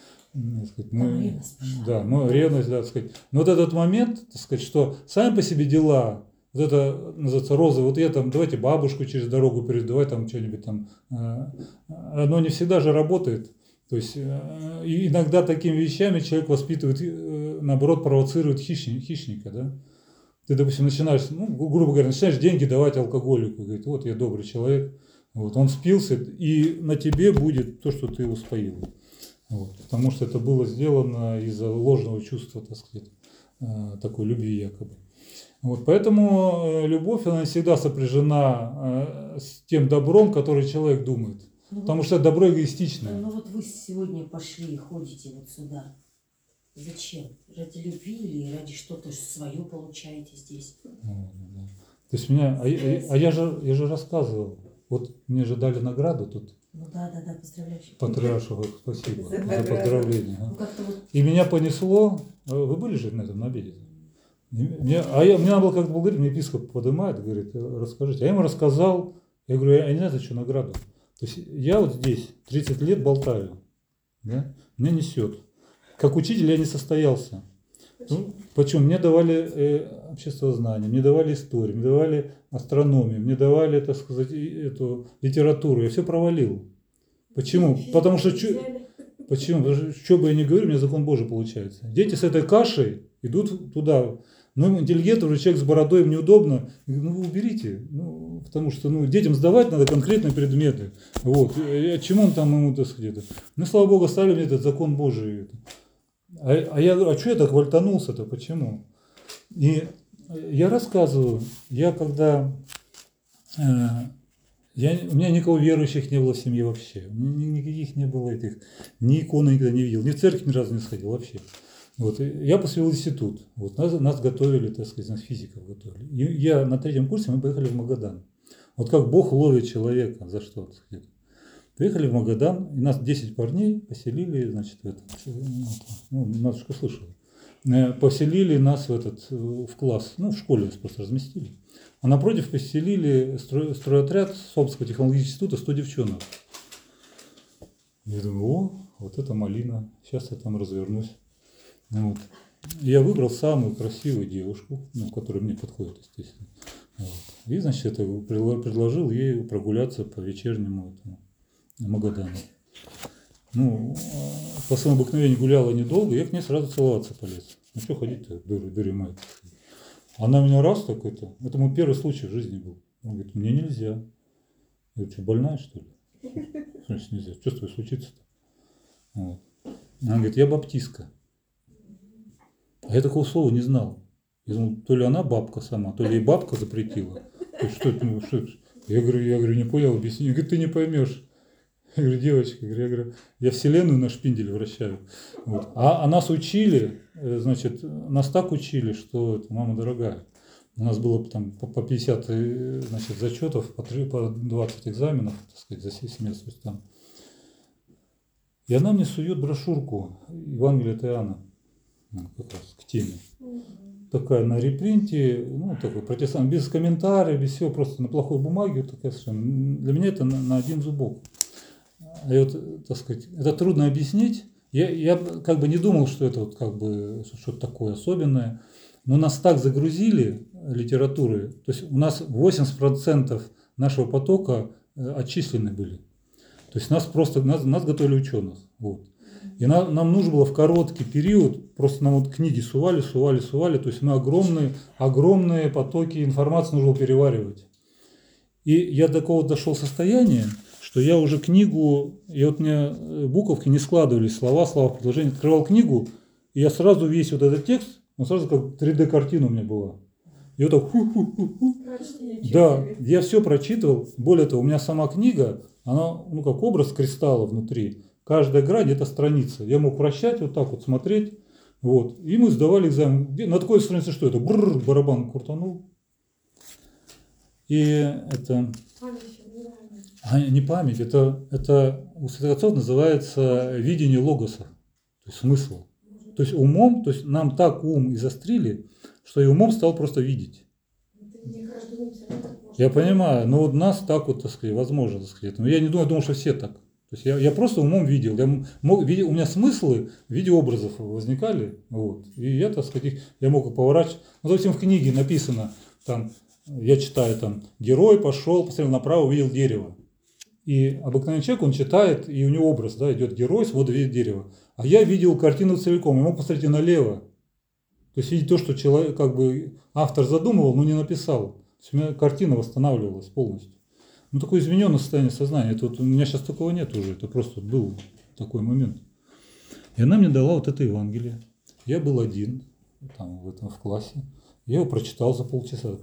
так сказать, Там мы, ревность пошла. да, мы, ревность, да, так сказать. Но вот этот момент, так сказать, что сами по себе дела, вот это называется роза, вот я там, давайте бабушку через дорогу перейду, давай там что-нибудь там, э, оно не всегда же работает. То есть э, и иногда такими вещами человек воспитывает, э, наоборот, провоцирует хищника, хищника, да. Ты, допустим, начинаешь, ну, грубо говоря, начинаешь деньги давать алкоголику, говорит, вот я добрый человек, вот, он спился, и на тебе будет то, что ты его споил. Вот, потому что это было сделано из-за ложного чувства, так сказать, э, такой любви якобы. Вот, поэтому э, любовь, она всегда сопряжена э, с тем добром, который человек думает. Ну, Потому вот, что добро эгоистичное. ну вот вы сегодня пошли и ходите вот сюда. Зачем? Ради любви или ради что-то свое получаете здесь? Вот, да. То есть меня, а, я- а я же, я же рассказывал, вот мне же дали награду тут, Ну да, да, да, поздравляю. Патриаршу, спасибо За за награду. поздравление. Ну а. как-то вот И меня понесло, а вы были же на этом на обеде? И мне- а я, мне надо было как-то говорить, мне епископ поднимает, говорит, расскажите. А я ему рассказал, я говорю, я не знаю, за что награду. То есть я вот здесь тридцать лет болтаю, да? Меня несет. Как учитель я не состоялся. Ну, почему? Мне давали э, обществознание, мне давали историю, мне давали астрономию, мне давали, так сказать, и эту литературу. Я все провалил. Почему? Потому что чё- почему? Потому что что бы я ни говорил, у меня закон Божий получается. Дети с этой кашей идут туда. Ну, интеллигент уже человек с бородой, им неудобно. Я говорю, ну, вы уберите. Ну, потому что ну, детям сдавать надо конкретные предметы. Вот. И, а чему он там ему, так сказать, это? Ну, слава Богу, оставили мне этот закон Божий. А, а я говорю, а что я так вальтанулся-то? Почему? И я рассказываю, я когда... Э, я, у меня никого верующих не было в семье вообще. Ни- Никаких не было этих. Ни иконы никогда не видел. Ни в церковь ни разу не сходил вообще. Вот. И я поступил в институт. Вот. Нас, нас готовили, так сказать, нас физиков готовили. И я на третьем курсе, мы поехали в Магадан. Вот как Бог ловит человека за что, так сказать. Приехали в Магадан, и нас десять парней поселили, значит, в этот, ну, матушка слышала, э, поселили нас в этот, э, в класс, ну, в школе нас просто разместили. А напротив поселили строй, стройотряд Сомского технологического института, сто девчонок. Я думаю, о, вот это малина, сейчас я там развернусь. Вот. Я выбрал самую красивую девушку, ну, которая мне подходит, естественно. Вот. И, значит, это предложил ей прогуляться по вечернему этому Магадану. Ну, по своему обыкновению гуляла недолго, я к ней сразу целоваться полез. Ну, что ходить-то, дури, дури мать. Она меня раз такой-то, это мой первый случай в жизни был. Он говорит, мне нельзя. Я говорю, что, больная, что ли? Значит, нельзя. Что с тобой случится-то? Вот. Она говорит, я баптистка. А я такого слова не знал. Я думал, то ли она бабка сама, то ли ей бабка запретила. То есть, что это, ну, что это? Я говорю, я говорю, не понял, объясни. Говорит, ты не поймешь. Я говорю, девочка, я говорю, я вселенную на шпиндель вращаю. Вот. А, а нас учили, значит, нас так учили, что это, мама дорогая. У нас было там по пятьдесят, значит, зачетов, по двадцать экзаменов, так сказать, за семестр там. И она мне сует брошюрку Евангелия от Иоанна, ну, как раз к теме. Такая на репринте, ну, такой протестант, без комментариев, без всего, просто на плохой бумаге, такая совершенно. Для меня это на, на один зубок. И вот, так сказать, это трудно объяснить. Я, я как бы не думал, что это вот как бы что-то такое особенное, но нас так загрузили литературой, то есть у нас восемьдесят процентов нашего потока отчислены были. То есть нас просто, нас, нас готовили ученых. Вот. И нам, нам нужно было в короткий период, просто нам вот книги сували, сували, сували, то есть мы огромные, огромные потоки информации нужно было переваривать. И я до такого дошел состояния, что я уже книгу, и вот мне буковки не складывались, слова, слова, предложения, открывал книгу, и я сразу весь вот этот текст, он сразу как три дэ картина у меня была. И вот так ху-ху-ху-ху. Да, я все прочитывал. Более того, у меня сама книга, она, ну, как образ кристалла внутри. Каждая грань – это страница. Я мог вращать, вот так вот смотреть. Вот. И мы сдавали экзамен. На такой странице что это? Бррр, барабан крутанул. И это… А, не память, это, это у святых отцов называется видение логоса, то есть смысл. То есть умом, то есть нам так ум изострили, что и умом стал просто видеть. Я понимаю, но вот нас так вот, так сказать, возможно, так сказать. Но я не думаю, я думал, что все так. То есть я, я просто умом видел. Я мог, видел, у меня смыслы в виде образов возникали. Вот, и я, так сказать, я мог их поворачивать. Ну, допустим, в книге написано, там, я читаю, там, герой пошел, посмотрел направо, увидел дерево. И обыкновенный человек, он читает, и у него образ, да, идет герой, вот видит дерево. А я видел картину целиком, я мог посмотреть и налево. То есть видеть то, что человек, как бы автор задумывал, но не написал. То есть у меня картина восстанавливалась полностью. Ну, такое измененное состояние сознания. Это вот, у меня сейчас такого нет уже, это просто был такой момент. И она мне дала вот это Евангелие. Я был один, там, в этом, в классе. Я его прочитал за полчаса.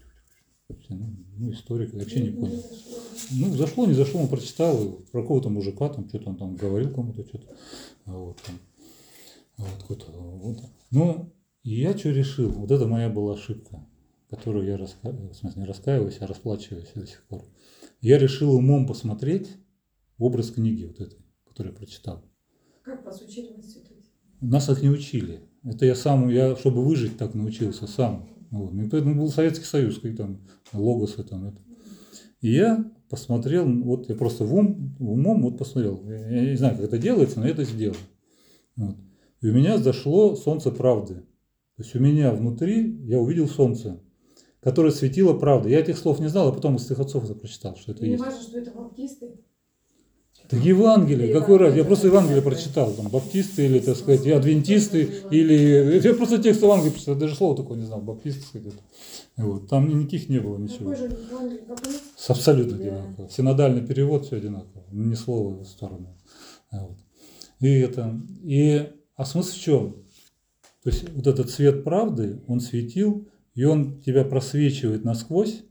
Ну, историк, вообще не понял. Ну, зашло, не зашло, он прочитал про какого-то мужика, там что-то он там говорил кому-то, что-то. Вот, там, вот, вот. Ну, и я что решил? Вот это моя была ошибка, которую я раска... в смысле, не раскаиваюсь, а расплачиваюсь до сих пор. Я решил умом посмотреть образ книги вот этой, которую я прочитал. Как вас учили в институте? Нас их не учили. Это я сам, я, чтобы выжить, так научился сам. Вот. И поэтому был Советский Союз, и там логосы там это. И я посмотрел, вот я просто в ум, в умом вот посмотрел. Я не знаю, как это делается, но я это сделал. Вот. И у меня зашло солнце правды. То есть у меня внутри я увидел солнце, которое светило правдой. Я этих слов не знал, а потом из святых отцов это прочитал, что это Не есть. важно, что это баптисты. Так Евангелие, какой раз? Я просто Евангелие прочитал, там, баптисты или, так сказать, адвентисты, или… Я просто текст Евангелия прочитал, даже слова такого не знал, баптисты, сказать. Вот. Там никаких не было ничего. Какой же Евангелие, как он? С абсолютно одинаково. Синодальный перевод, все одинаково, ни слова в сторону. Вот. И это… И… А смысл в чем? То есть вот этот свет правды, он светил, и он тебя просвечивает насквозь.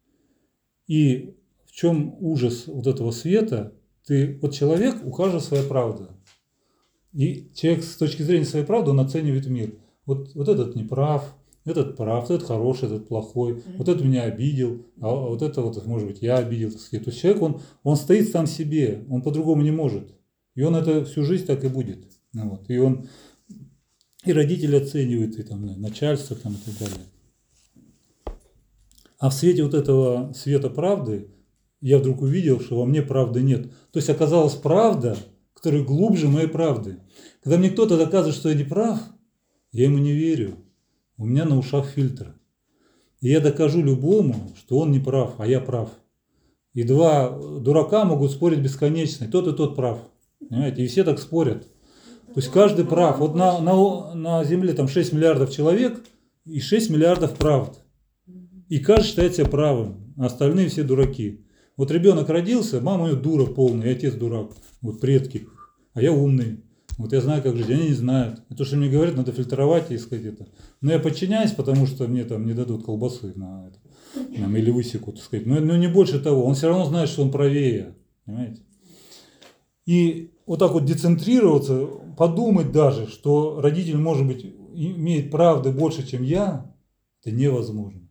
И в чем ужас вот этого света? Ты, вот человек, у каждого своя правда. И человек с точки зрения своей правды, он оценивает мир. Вот, вот этот не прав, этот прав, этот хороший, этот плохой, mm-hmm. вот этот меня обидел, а вот это вот, может быть, я обидел. Так сказать. То есть человек, он, он стоит сам себе, он по-другому не может. И он это всю жизнь так и будет. Вот. И он, и родители оценивают, и там, начальство там, и так далее. А в свете вот этого света правды, я вдруг увидел, что во мне правды нет. То есть оказалось, правда, которые глубже моей правды. Когда мне кто-то доказывает, что я не прав, я ему не верю. У меня на ушах фильтр. И я докажу любому, что он не прав, а я прав. И два дурака могут спорить бесконечно, и тот, и тот прав. Понимаете? И все так спорят. То есть каждый прав. Вот на, на, на Земле там шесть миллиардов человек и шесть миллиардов правд. И каждый считает себя правым, а остальные все дураки. Вот ребенок родился, мама у него дура полная, и отец дурак. Вот предки. А я умный. Вот я знаю, как жить. Они не знают. И то, что мне говорят, надо фильтровать и искать это. Но я подчиняюсь, потому что мне там не дадут колбасы на это. Нам, или высекут, так сказать. Но, но не больше того. Он все равно знает, что он правее. Понимаете? И вот так вот децентрироваться, подумать даже, что родитель, может быть, имеет правды больше, чем я, это невозможно.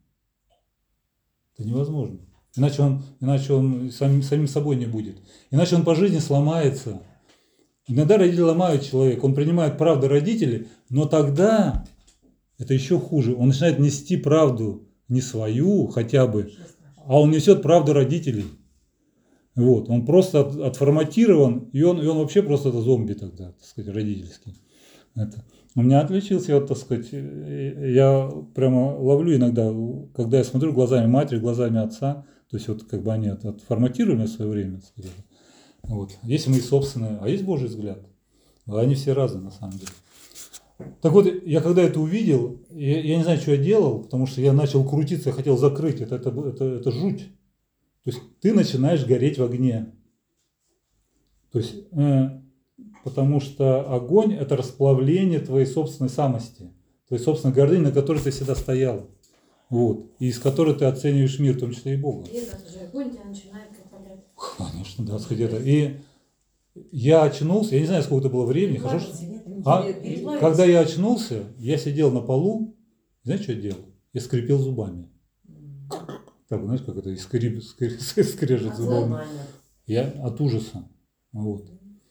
Это невозможно. Иначе он, иначе он сам, самим собой не будет. Иначе он по жизни сломается. Иногда родители ломают человека, он принимает правду родителей, но тогда это еще хуже. Он начинает нести правду не свою хотя бы, а он несет правду родителей. Вот. Он просто от, отформатирован, и он, и он вообще просто это зомби тогда, так сказать, родительский. Это. У меня отличился, вот, так сказать, я прямо ловлю иногда, когда я смотрю глазами матери, глазами отца, то есть вот как бы они от, отформатировали в свое время, так сказать. Вот. Есть мои собственные, а есть Божий взгляд. Они все разные на самом деле. Так вот, я когда это увидел, я, я не знаю, что я делал, потому что я начал крутиться, я хотел закрыть, это, это, это, это жуть. То есть ты начинаешь гореть в огне. То есть, э, потому что огонь – это расплавление твоей собственной самости, твоей собственной гордыни, на которой ты всегда стоял. Вот. И из которой ты оцениваешь мир, в том числе и Бога. И этот же огонь тебя начинает пропалять. Конечно, да, сказать это. И я очнулся, я не знаю, сколько это было времени, хорошо, что... А, когда я очнулся, я сидел на полу, знаете, что я делал? Я скрипел зубами. Так, знаешь, как это, скрип, скрип, скрежет зубами. Я от ужаса. Вот.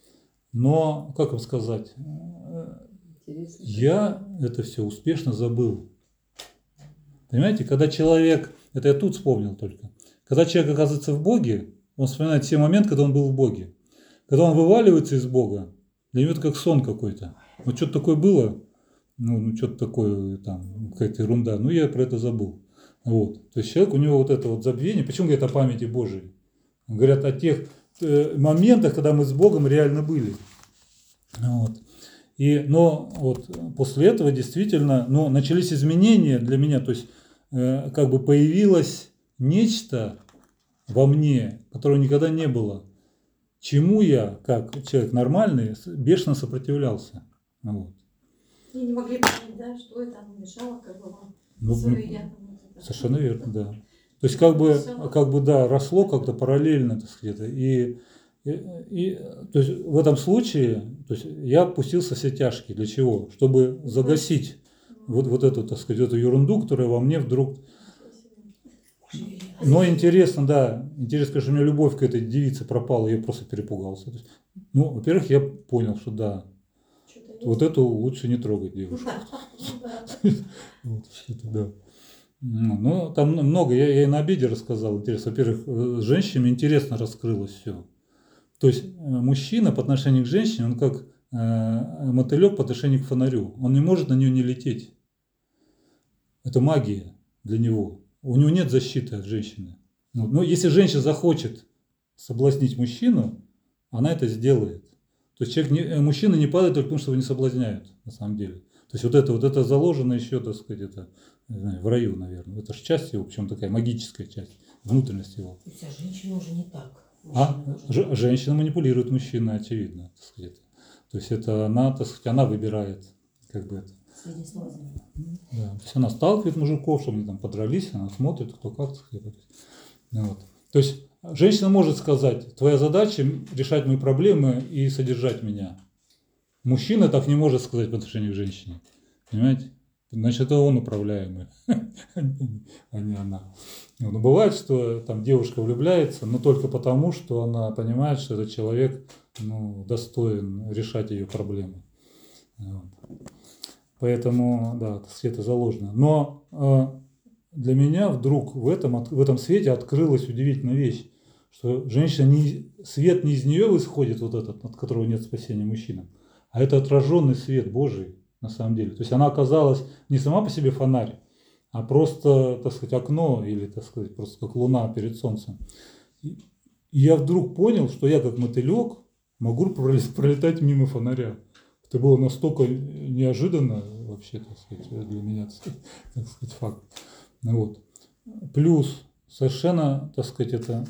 Но, как вам сказать, интересно. Я это все успешно забыл. Понимаете, когда человек, это я тут вспомнил только, когда человек оказывается в Боге, он вспоминает все моменты, когда он был в Боге. Когда он вываливается из Бога, для него это как сон какой-то. Вот что-то такое было, ну, ну что-то такое, там, какая-то ерунда, ну я про это забыл. Вот. То есть человек, у него вот это вот забвение, почему говорят о памяти Божией? Говорят о тех э, моментах, когда мы с Богом реально были. Вот. И, но вот после этого действительно, ну, начались изменения для меня, то есть э, как бы появилось нечто во мне, которого никогда не было, чему я, как человек нормальный, бешено сопротивлялся. Вот. И не могли понять, да, что это мешало, как бы вам Ну, свое я. Совершенно верно, да. То есть как бы, как бы да, росло как-то параллельно, так сказать. И, и, и то есть в этом случае, то есть я пустился все тяжкие. Для чего? Чтобы загасить вот, вот эту, так сказать, эту ерунду, которая во мне вдруг... Но интересно, да, интересно, конечно, у меня любовь к этой девице пропала, я просто перепугался. То есть, ну, во-первых, я понял, что да, вот эту лучше не трогать девушку. Вот, это да. Ну, там много, я, я и на обеде рассказал. Интересно. Во-первых, с женщинами интересно раскрылось все. То есть мужчина по отношению к женщине, он как э, мотылек по отношению к фонарю. Он не может на нее не лететь. Это магия для него. У него нет защиты от женщины. Вот. Но если женщина захочет соблазнить мужчину, она это сделает. То есть человек не, мужчина не падает только потому, что его не соблазняют, на самом деле. То есть вот это, вот это заложено еще, так сказать, это, не знаю, в раю, наверное. Это же часть его, причем такая магическая часть, внутренность его. То есть, а женщина уже не так. А ж, женщина манипулирует мужчиной, очевидно, так сказать. То есть это она, так сказать, она выбирает, как бы это. Да. То есть она сталкивает мужиков, чтобы они там подрались, она смотрит, кто как, так сказать. Вот. То есть женщина может сказать: твоя задача решать мои проблемы и содержать меня. Мужчина так не может сказать по отношению к женщине. Понимаете? Значит, это он управляемый, а не она. Но бывает, что там девушка влюбляется, но только потому, что она понимает, что этот человек, ну, достоин решать ее проблемы. Вот. Поэтому, да, это заложено. Но э, для меня вдруг в этом, в этом свете открылась удивительная вещь, что женщина, не, свет не из нее исходит, вот этот, от которого нет спасения мужчинам, а это отраженный свет Божий на самом деле. То есть она оказалась не сама по себе фонарь, а просто, так сказать, окно или, так сказать, просто как луна перед солнцем. И я вдруг понял, что я как мотылек могу пролетать мимо фонаря. Это было настолько неожиданно вообще, так сказать, для меня, так сказать, факт. Вот. Плюс совершенно, так сказать, это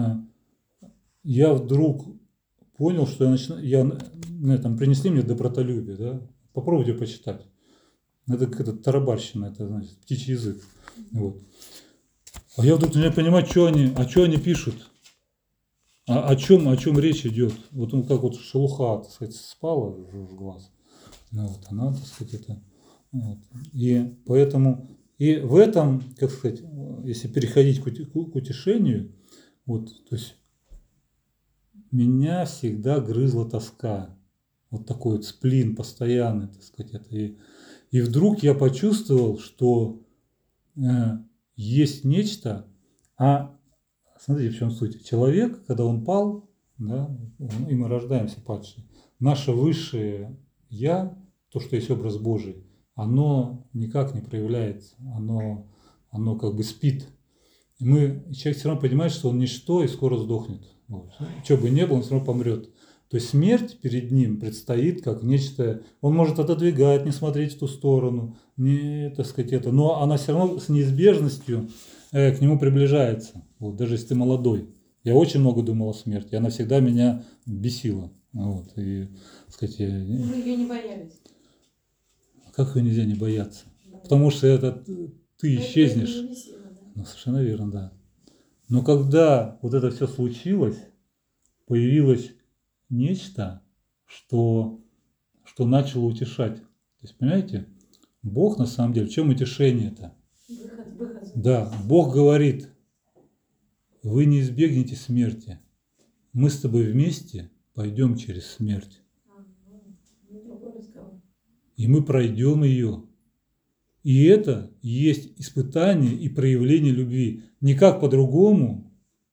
я вдруг понял, что я начинаю, я, ну, там, принесли мне добротолюбие, да, попробуйте почитать. Это какая-то тарабарщина, это, значит, птичий язык. Вот. А я вдруг начинаю понимать, что они, а что они пишут. А, о чем, о чем речь идет? Вот он как вот шелуха, так сказать, спала в глаз. Ну, вот она, так сказать, это. Вот. И поэтому, и в этом, как сказать, если переходить к, к утешению, вот, то есть меня всегда грызла тоска. Вот такой вот сплин постоянный, так сказать, это. И, и вдруг я почувствовал, что э, есть нечто, а смотрите, в чем суть. Человек, когда он пал, да, и мы рождаемся падшие, наше высшее «я», то, что есть образ Божий, оно никак не проявляется, оно, оно как бы спит. И мы, человек все равно понимает, что он ничто и скоро сдохнет. Вот. Что бы ни было, он все равно помрет. То есть смерть перед ним предстоит как нечто, он может отодвигать, не смотреть в ту сторону, не, так сказать, это, но она все равно с неизбежностью э, к нему приближается, вот, даже если ты молодой. Я очень много думал о смерти, она всегда меня бесила. Вот, и, так сказать, я... Вы ее не боялись? Как ее нельзя не бояться? Потому что это ты исчезнешь. Это не висело, да? Ну, совершенно верно, да. Но когда вот это все случилось, появилось нечто, что, что начало утешать. То есть, понимаете, Бог на самом деле, в чем утешение-то? Выход, выход. Да, Бог говорит, вы не избегнете смерти. Мы с тобой вместе пойдем через смерть. А, ну, другой разговор. И мы пройдем ее. И это есть испытание и проявление любви. Никак по-другому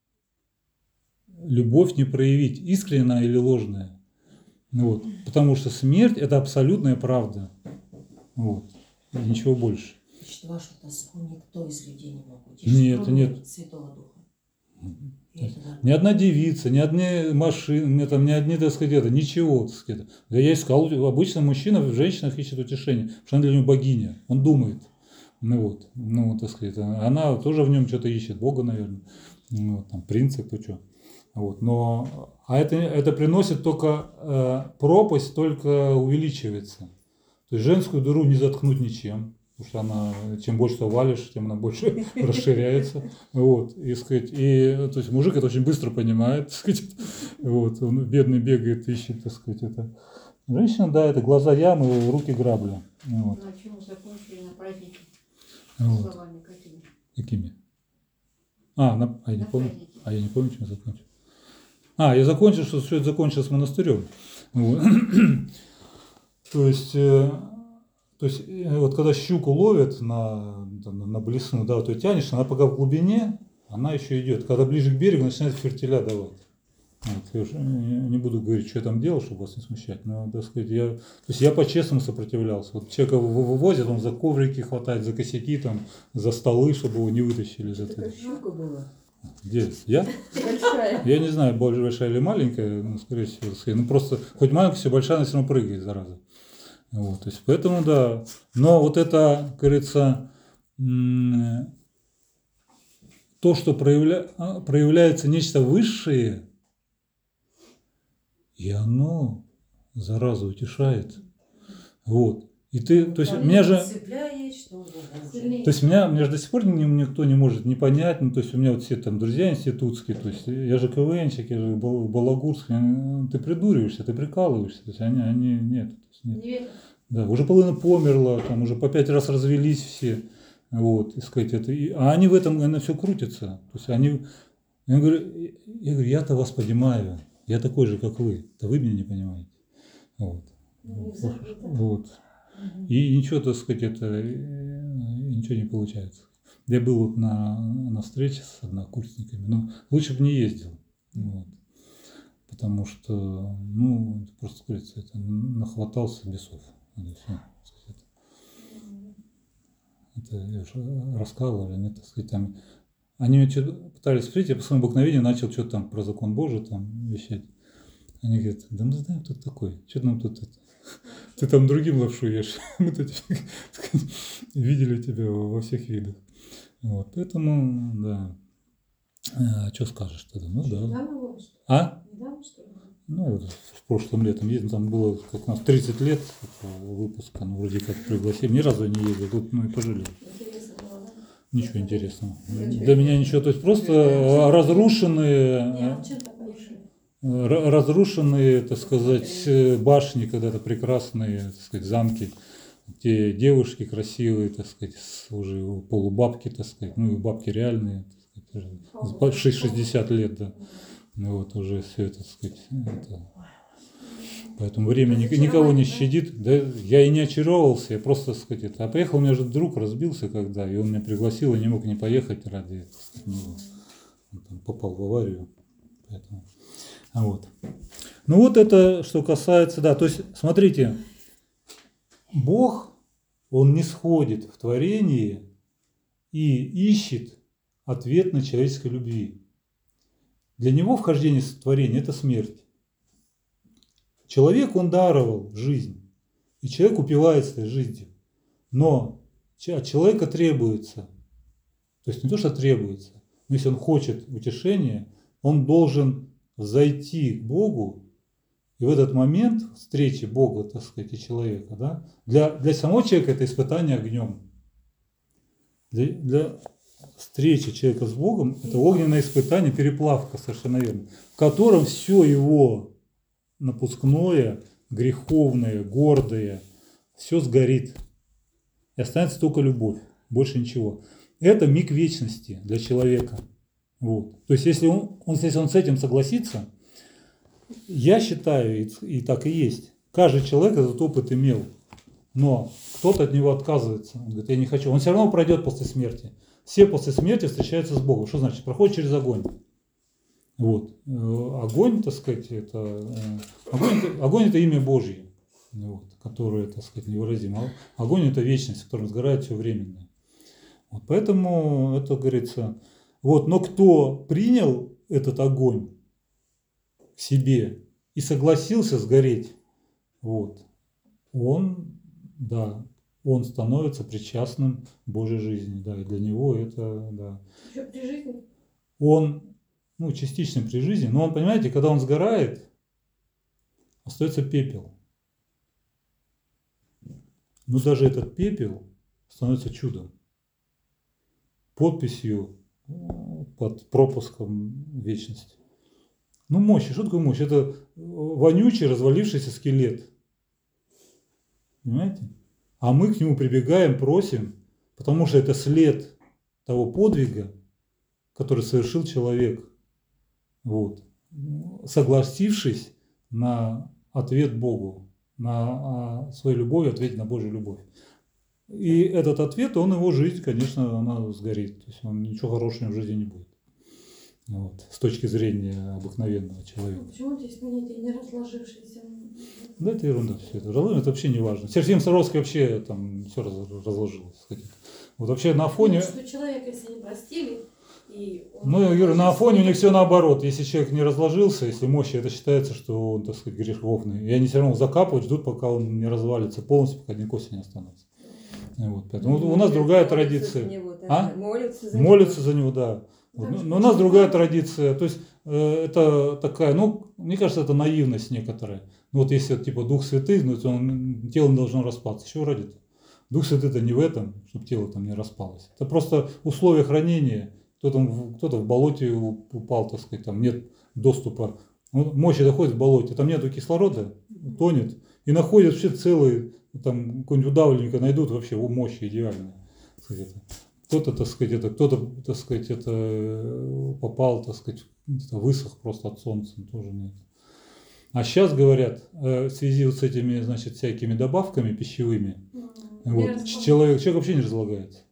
любовь не проявить, искренняя или ложная. Вот. Потому что смерть – это абсолютная правда. Вот. И ничего больше. Значит, вашу тоску никто из людей не мог утешить. Нет, кроме нет. Святого Духа. Ни одна девица, ни одни машины, там, ни одни, так сказать, это, ничего, так сказать. Да я искал, обычно мужчина в женщинах ищет утешение, потому что она для него богиня, он думает. Ну вот, ну, так сказать, она тоже в нем что-то ищет, Бога, наверное, ну, вот, там, принципы, что. Вот, но, а это, это приносит только, э, пропасть только увеличивается. То есть женскую дыру не заткнуть ничем. Потому что она, чем больше ты валишь, тем она больше расширяется. Вот, и, сказать, и, то есть мужик это очень быстро понимает. Так сказать, вот, он бедный бегает, ищет, так сказать, это. Женщина, да, это глаза ямы, руки грабли. Вот. На чем закончили на празднике? Вот. Словами какими? Какими? А, на, а, я не На помню, празднике. а я не помню, чем я закончил. А, я закончил, что все это закончилось монастырем. Вот. То есть... То есть, вот когда щуку ловят на, на, на блесну, да, то тянешь, она пока в глубине, она еще идет. Когда ближе к берегу, начинает фертиля давать. Вот, я уже не буду говорить, что я там делал, чтобы вас не смущать. Но, так сказать, я, то есть я по-честному сопротивлялся. Вот человека вывозят, он за коврики хватает, за косяки, там, за столы, чтобы его не вытащили из этого. Такая щука была. Где? Я? Большая. Я не знаю, большая или маленькая, ну, скорее всего. Ну, просто, хоть маленькая, все большая, она все равно прыгает, зараза. Вот, то есть, поэтому, да. Но вот это, как говорится, то, что проявля... проявляется нечто высшее, и оно, зараза, утешает. Вот. И ты, то есть, Да, меня же... цепляет, что Сильнее. То есть меня, меня же до сих пор ни- никто не может не понять, ну, то есть у меня вот все там друзья институтские, то есть я же КВНщик, я же бал- балагурский, они, ты придуриваешься, ты прикалываешься, то есть они, они нет, то есть нет. Не верю. Да, уже половина померла, там уже по пять раз развелись все, вот, и сказать это, и- а они в этом, наверное, все крутятся, то есть они, я говорю, я говорю, я-то вас понимаю, я такой же, как вы, да вы меня не понимаете, вот, Ну, не забыто. вот. Мгм. И ничего, так сказать, это, э, ничего не получается. Я был вот на, на встрече с однокурсниками, но лучше бы не ездил. Вот. Потому что, ну, просто, говорится, это нахватался бесов. Это всё. Это я уже рассказывал или нет, так сказать, там. Они мне что-то пытались спросить, я по своему обыкновению начал что-то там про закон Божий там вещать. Они говорят, да мы знаем, кто ты такой, что ты нам тут это? Ты там другим лапшу ешь. Мы тут видели тебя во всех видах. Вот, поэтому, да. А что скажешь тогда? Ну да. Недавно было, что ли? А? Недавно, что ли? Ну, вот в прошлом летом ездил, там было как у нас тридцать лет выпуска, ну, вроде как пригласили. Ни разу не ездил, тут, ну, и пожалел. Интересно было, да? Ничего интересного. Ничего Для меня ничего, то есть просто разрушенные, Не, а чем-то поехали? ра- разрушенные, так сказать, башни когда-то прекрасные, так сказать, замки. Те девушки красивые, так сказать, с- уже полубабки, так сказать, ну и бабки реальные, так сказать, уже по шесть- шестьдесят лет, да. Ну вот уже все это, так сказать, это. Поэтому время ни- никого не щадит. Да, я и не очаровывался, я просто, так сказать, это. А поехал, у меня же друг разбился когда, и он меня пригласил, и не мог не поехать ради, так сказать, него. Он там попал в аварию. Поэтому. А вот. Ну вот это, что касается, да, то есть, смотрите, Бог, Он не сходит в творении и ищет ответ на человеческой любви. Для Него вхождение в творение – это смерть. Человек, он даровал жизнь, и человек упивается этой жизнью. Но от человека требуется, то есть не то, что требуется, но если он хочет утешения, он должен зайти к Богу, и в этот момент встречи Бога, так сказать, и человека, да, для, для самого человека это испытание огнем. Для, для встречи человека с Богом это огненное испытание, переплавка, совершенно верно, в котором все его напускное, греховное, гордое, все сгорит. И останется только любовь, больше ничего. Это миг вечности для человека. Вот. То есть, если он, он, если он с этим согласится, я считаю, и, и так и есть, каждый человек этот опыт имел, но кто-то от него отказывается. Он говорит, я не хочу. Он все равно пройдет после смерти. Все после смерти встречаются с Богом. Что значит? Проходит через огонь. Вот. Огонь, так сказать, это огонь, это, огонь это имя Божье, вот, которое, так сказать, невыразимо. Огонь это вечность, в котором сгорает все временное. Вот, поэтому это говорится. Вот, но кто принял этот огонь к себе и согласился сгореть, вот, он, да, он становится причастным к Божьей жизни, да, и для него это, да. Еще при жизни? Он ну, частично при жизни, но он, понимаете, когда он сгорает, остается пепел. Но даже этот пепел становится чудом. Подписью под пропуском вечности. Ну, мощь. Что такое мощь? Это вонючий, развалившийся скелет. Понимаете? А мы к нему прибегаем, просим, потому что это след того подвига, который совершил человек. Вот. Согласившись на ответ Богу, на свою любовь, ответить на Божью любовь. И этот ответ, он его жизнь, конечно, она сгорит. То есть он ничего хорошего в жизни не будет. Вот. С точки зрения обыкновенного человека. Почему здесь понятие не разложившееся? Да, это ерунда все это. Разложение, это вообще не важно. Сергей Саровский вообще там все разложилось. Вот вообще на фоне... Ну, что человека, если не простили, и он... Ну, Юра, на Афоне у них все наоборот. Если человек не разложился, если мощи, это считается, что он, так сказать, греховный. И они все равно закапывают, ждут, пока он не развалится полностью, пока ни кости не останутся. Вот, поэтому Ну, у нас другая молятся традиция. за него, да, А? Молятся за Молятся него. за него, да. Вот. Так, Но у нас другая традиция. То есть э, это такая, ну, мне кажется, это наивность некоторая. Ну вот если типа Дух Святый, ну, то он, тело не должно распаться. Чего ради-то? Дух Святый-то не в этом, чтобы тело там не распалось. Это просто условия хранения. Кто-то, в- кто-то в болоте упал, так сказать, там нет доступа. Ну, мощи доходит в болоте, там нету кислорода, тонет. И находят вообще целые, там какой-нибудь удавленника найдут вообще о, мощи идеальные. Так сказать, это. Кто-то, так сказать, это, кто-то, так сказать, это э, попал, так сказать, где-то высох просто от солнца, тоже нет. А сейчас говорят, э, в связи вот с этими, значит, всякими добавками пищевыми, Не вот, разложилось. человек, человек вообще не разлагается.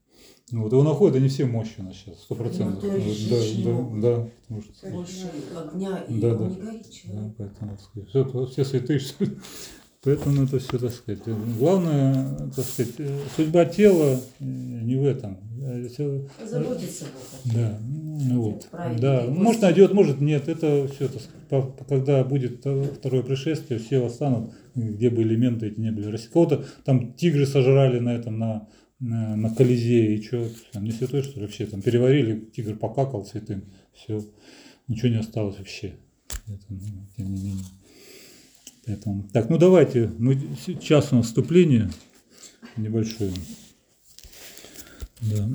Вот, его находят, они все мощи у нас сейчас, сто процентов. Ну, то есть Да, жечь не да, могут. да, потому что, Больше огня, и Да, он да. не горит человек. да, поэтому, так сказать, все, все святые, что ли. Поэтому это все, так сказать, главное, так сказать, э, судьба тела э, не в этом. Э, всё- Заботится Бог. Да, ну вот. Правильно. Да, может найдет, может нет. Это все, когда будет второе пришествие, все восстанут, где бы элементы эти не были. Рас- Кого-то там тигры сожрали на этом, на, на, на Колизее, и что, не святой, что ли, вообще, там переварили, тигр покакал святым, все, ничего не осталось вообще. Это, ну, тем не менее. Поэтому, так, ну давайте, мы час у нас вступление небольшое. Да.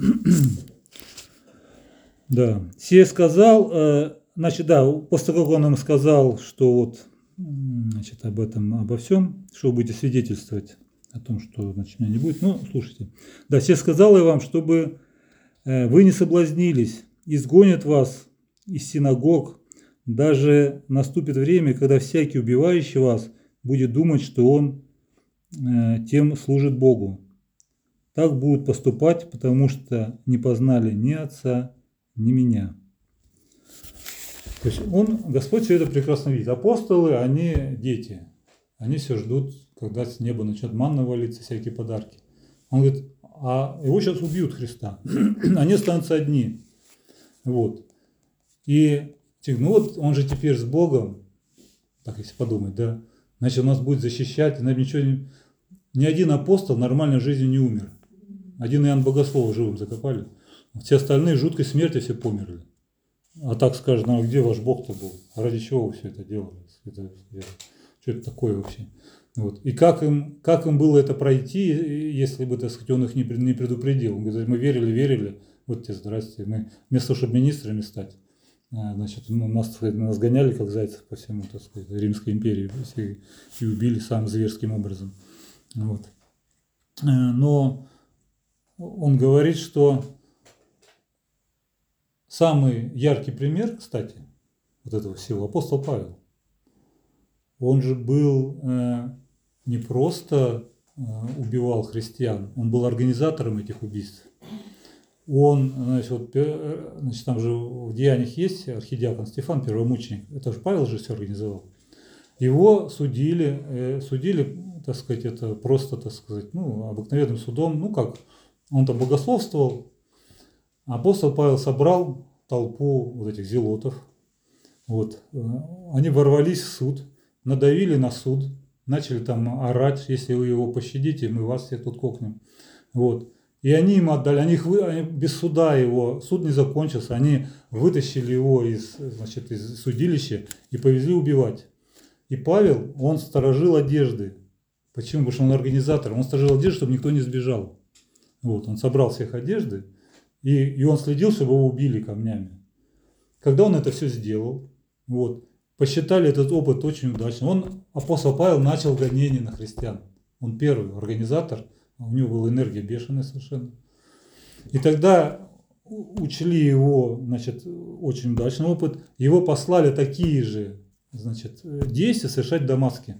Да. Сей сказал, э, значит, да, после того, как он им сказал, что вот, м, значит, об этом, обо всем, что вы будете свидетельствовать о том, что, значит, меня не будет. Ну, слушайте. Да, сей сказал я вам, чтобы э, вы не соблазнились, изгонят вас из синагог, даже наступит время, когда всякий убивающий вас будет думать, что он э, тем служит Богу. Так будут поступать, потому что не познали ни Отца, ни Меня. То есть он, Господь все это прекрасно видит. Апостолы, они дети. Они все ждут, когда с неба начнет манна валиться, всякие подарки. Он говорит, а его сейчас убьют, Христа. Они останутся одни. Вот. И ну вот он же теперь с Богом, так если подумать, да, значит, он нас будет защищать, наверное, ничего не... Ни один апостол нормальной жизнью не умер. Один Иоанн Богослова живым закопали. Все остальные жуткой смерти все померли. А так скажут, ну а где ваш Бог-то был? А ради чего вы все это делали? Это, это, что это такое вообще? Вот. И как им, как им было это пройти, если бы, так сказать, он их не предупредил? Он говорит, мы верили, верили, вот тебе здрасте, мы вместо того, чтобы министрами стать. Значит, ну, нас, так сказать, нас гоняли, как зайцев по всему, так сказать, Римской империи, и, и убили самым зверским образом. Вот. Но он говорит, что самый яркий пример, кстати, вот этого всего, апостол Павел, он же был э, не просто э, убивал христиан, он был организатором этих убийств. Он, значит, вот, значит, там же в Деяниях есть архидиакон Стефан, первомученик. Это же Павел же все организовал. Его судили, э, судили, так сказать, это просто, так сказать, ну, обыкновенным судом. Ну, как, он там богословствовал. Апостол Павел собрал толпу вот этих зелотов. Вот. Они ворвались в суд, надавили на суд, начали там орать, если вы его пощадите, мы вас всех тут кокнем. Вот. И они им отдали, они, их вы, они без суда его, суд не закончился, они вытащили его из, значит, из судилища и повезли убивать. И Павел, он сторожил одежды. Почему? Потому что он организатор. Он сторожил одежды, чтобы никто не сбежал. Вот, он собрал всех одежды, и, и он следил, чтобы его убили камнями. Когда он это все сделал, вот, посчитали этот опыт очень удачным. Он, апостол Павел, начал гонение на христиан. Он первый организатор. У него была энергия бешеная совершенно. И тогда учли его, значит, очень удачный опыт. Его послали такие же, значит, действия совершать в Дамаске.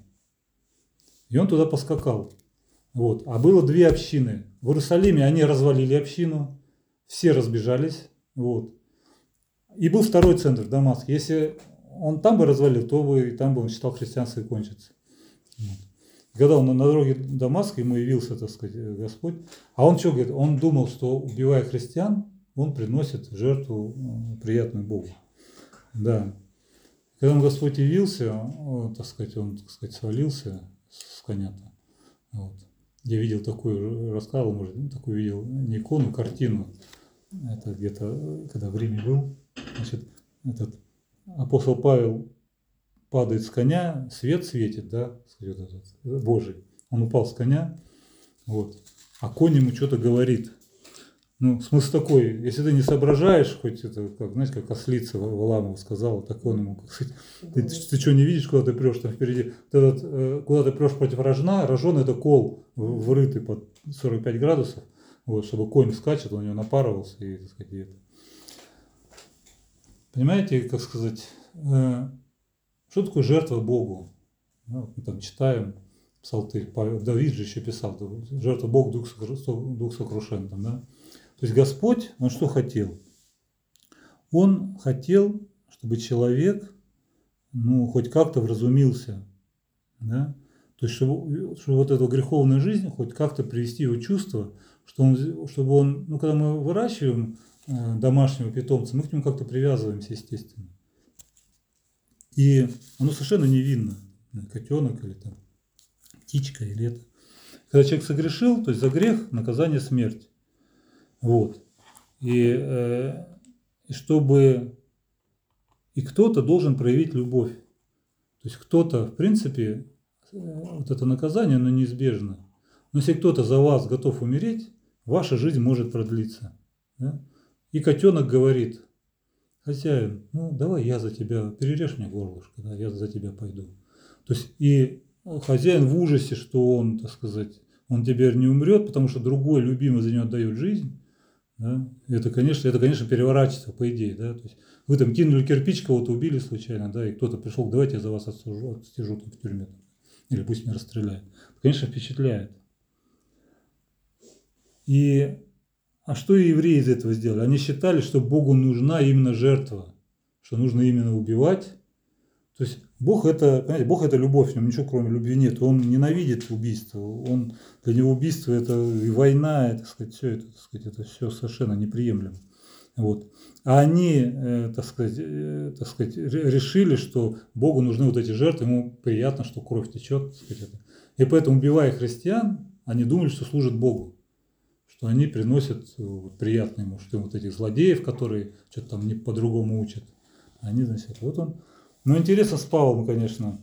И он туда поскакал. Вот. А было две общины. В Иерусалиме они развалили общину, все разбежались. Вот. И был второй центр в Дамаске. Если он там бы развалил, то бы там бы он считал христианство и кончится. Вот. Когда он на дороге Дамаска, ему явился, так сказать, Господь. А он что говорит? Он думал, что убивая христиан, он приносит жертву приятную Богу. Да. Когда он Господь явился, он, так сказать, он, так сказать, свалился с коня-то. Вот. Я видел такую, рассказывал, может, ну, такую видел, не икону, картину. Это где-то, когда в Риме был. Значит, этот апостол Павел падает с коня, свет светит, да, Божий. Он упал с коня, вот, а конь ему что-то говорит. Ну, смысл такой, если ты не соображаешь, хоть это, как, знаете, как ослица Валамова сказала, так он ему, как сказать, ты, ты, ты что, не видишь, куда ты прешь там впереди? Этот, э, куда ты прешь против рожна, рожон это кол, врытый под сорок пять градусов, вот, чтобы конь скачет, он у него напарывался и, так сказать, и это. Понимаете, как сказать, э, что такое жертва Богу? Ну, мы там читаем псалтырь, Давид же еще писал, жертва Богу, дух, дух сокрушен, там, да? То есть Господь, Он что хотел? Он хотел, чтобы человек, ну, хоть как-то вразумился, да? То есть, чтобы, чтобы вот эту греховную жизнь хоть как-то привести его чувство, что он, чтобы он, ну, когда мы выращиваем э, домашнего питомца, мы к нему как-то привязываемся, естественно. И оно совершенно невинно, котенок или там птичка или это. Когда человек согрешил, то есть за грех наказание смерть. Вот. И, э, и чтобы и кто-то должен проявить любовь. То есть кто-то, в принципе, вот это наказание, оно неизбежно. Но если кто-то за вас готов умереть, ваша жизнь может продлиться. Да? И котенок говорит: хозяин, ну давай я за тебя, перережь мне горлышко, да, я за тебя пойду. То есть и хозяин в ужасе, что он, так сказать, он теперь не умрет, потому что другой любимый за него отдает жизнь. Да? Это, конечно, это, конечно, переворачивается, по идее. Да? То есть вы там кинули кирпич, кого-то убили случайно, да, и кто-то пришел: давайте я за вас отсижу, отсижу там в тюрьме. Или пусть меня расстреляют. Конечно, впечатляет. И, а что евреи из этого сделали? Они считали, что Богу нужна именно жертва, что нужно именно убивать. То есть Бог это, понимаете, Бог это любовь, в нем ничего кроме любви нет. Он ненавидит убийство. Он, для него убийство это и война, это, так сказать, все это, так сказать, это все совершенно неприемлемо. Вот. А они, э, так сказать, э, так сказать, решили, что Богу нужны вот эти жертвы, ему приятно, что кровь течет. Так сказать, это. И поэтому, убивая христиан, они думали, что служат Богу, что они приносят вот, приятно ему, что вот этих злодеев, которые что-то там не по-другому учат, они, значит, вот он. Но интересно с Павлом, конечно.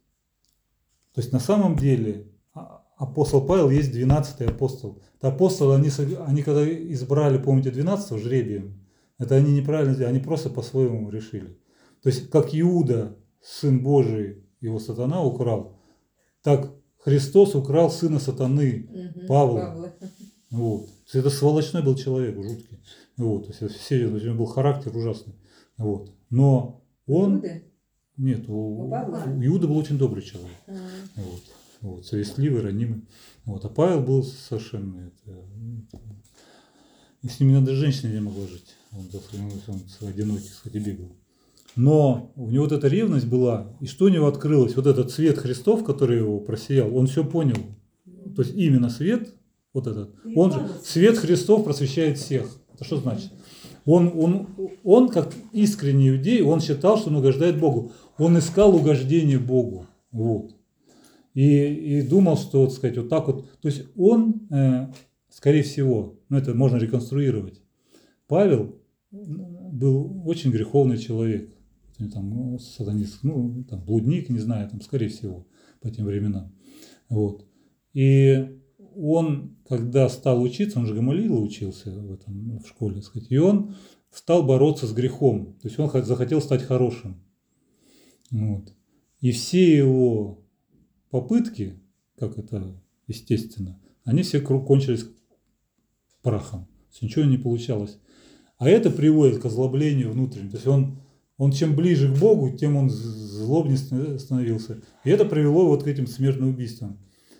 То есть на самом деле апостол Павел есть двенадцатый апостол. Это апостолы, они, они когда избрали, помните, двенадцатого жребием, это они неправильно сделали, они просто по-своему решили. То есть как Иуда, сын Божий, его сатана украл, так Христос украл сына сатаны, угу, Павла. Павла. Вот. То есть это сволочной был человек, жуткий. Вот. То есть все, у него был характер ужасный. Вот. Но он... Иуда? Нет, у, у, у Иуда был очень добрый человек. А. Вот. Вот. Совестливый, ранимый. Вот. А Павел был совершенно... Это, и с ними даже женщина не могла жить. Он, он одинокий, кстати, был. Но у него вот эта ревность была, и что у него открылось? Вот этот свет Христов, который его просиял, он все понял. То есть именно свет, вот этот, он же, свет Христов просвещает всех. Это что значит? Он, он, он, как искренний иудей, он считал, что он угождает Богу. Он искал угождение Богу. Вот. И, и думал, что, так сказать, вот так вот. То есть он, э, скорее всего, ну это можно реконструировать, Павел был очень греховный человек. Там, ну, сатанист, ну, там, блудник, не знаю, там, скорее всего, по тем временам. Вот. И он, когда стал учиться, он же Гамалиила учился в, этом, в школе, так сказать, и он стал бороться с грехом. То есть он захотел стать хорошим. Вот. И все его попытки, как это естественно, они все кончились прахом. То есть ничего не получалось. А это приводит к озлоблению внутреннему. То есть он, он чем ближе к Богу, тем он злобнее становился. И это привело вот к этим смертным убийствам.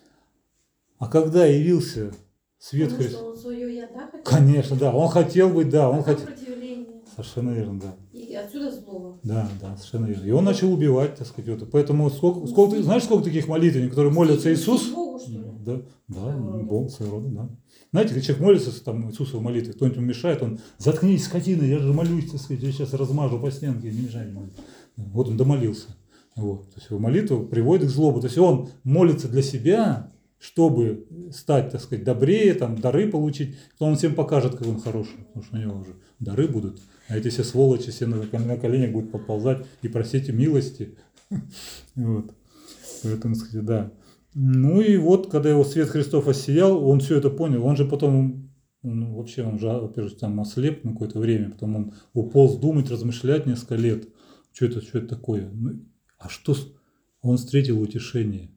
А когда явился свет Христа... Конечно, да. Он хотел быть, да. Он хотел... Совершенно верно, да. И отсюда слово. Да, да, совершенно верно. И он начал убивать, так сказать. Вот. Поэтому сколько, сколько, знаешь, сколько таких молитвенников, которые молятся Иисус? Богу, что ли? Да, да, Бог, своего рода, да. Знаете, когда человек молится там, Иисусовой молитвы, кто-нибудь ему мешает, он: заткнись, скотина, я же молюсь, так сказать, я сейчас размажу по стенке, не мешай мне. Вот он домолился. Вот. То есть его молитва приводит к злобу. То есть он молится для себя, чтобы стать, так сказать, добрее, там, дары получить, то он всем покажет, как он хороший, потому что у него уже дары будут, а эти все сволочи все на, на коленях будут подползать и просить милости. Вот. Поэтому, сказать, да. Ну и вот, когда его свет Христов осиял, он все это понял, он же потом, он, вообще, он же, во-первых, там ослеп на какое-то время, потом он уполз думать, размышлять несколько лет, что это, что это такое. Ну, а что, он встретил утешение.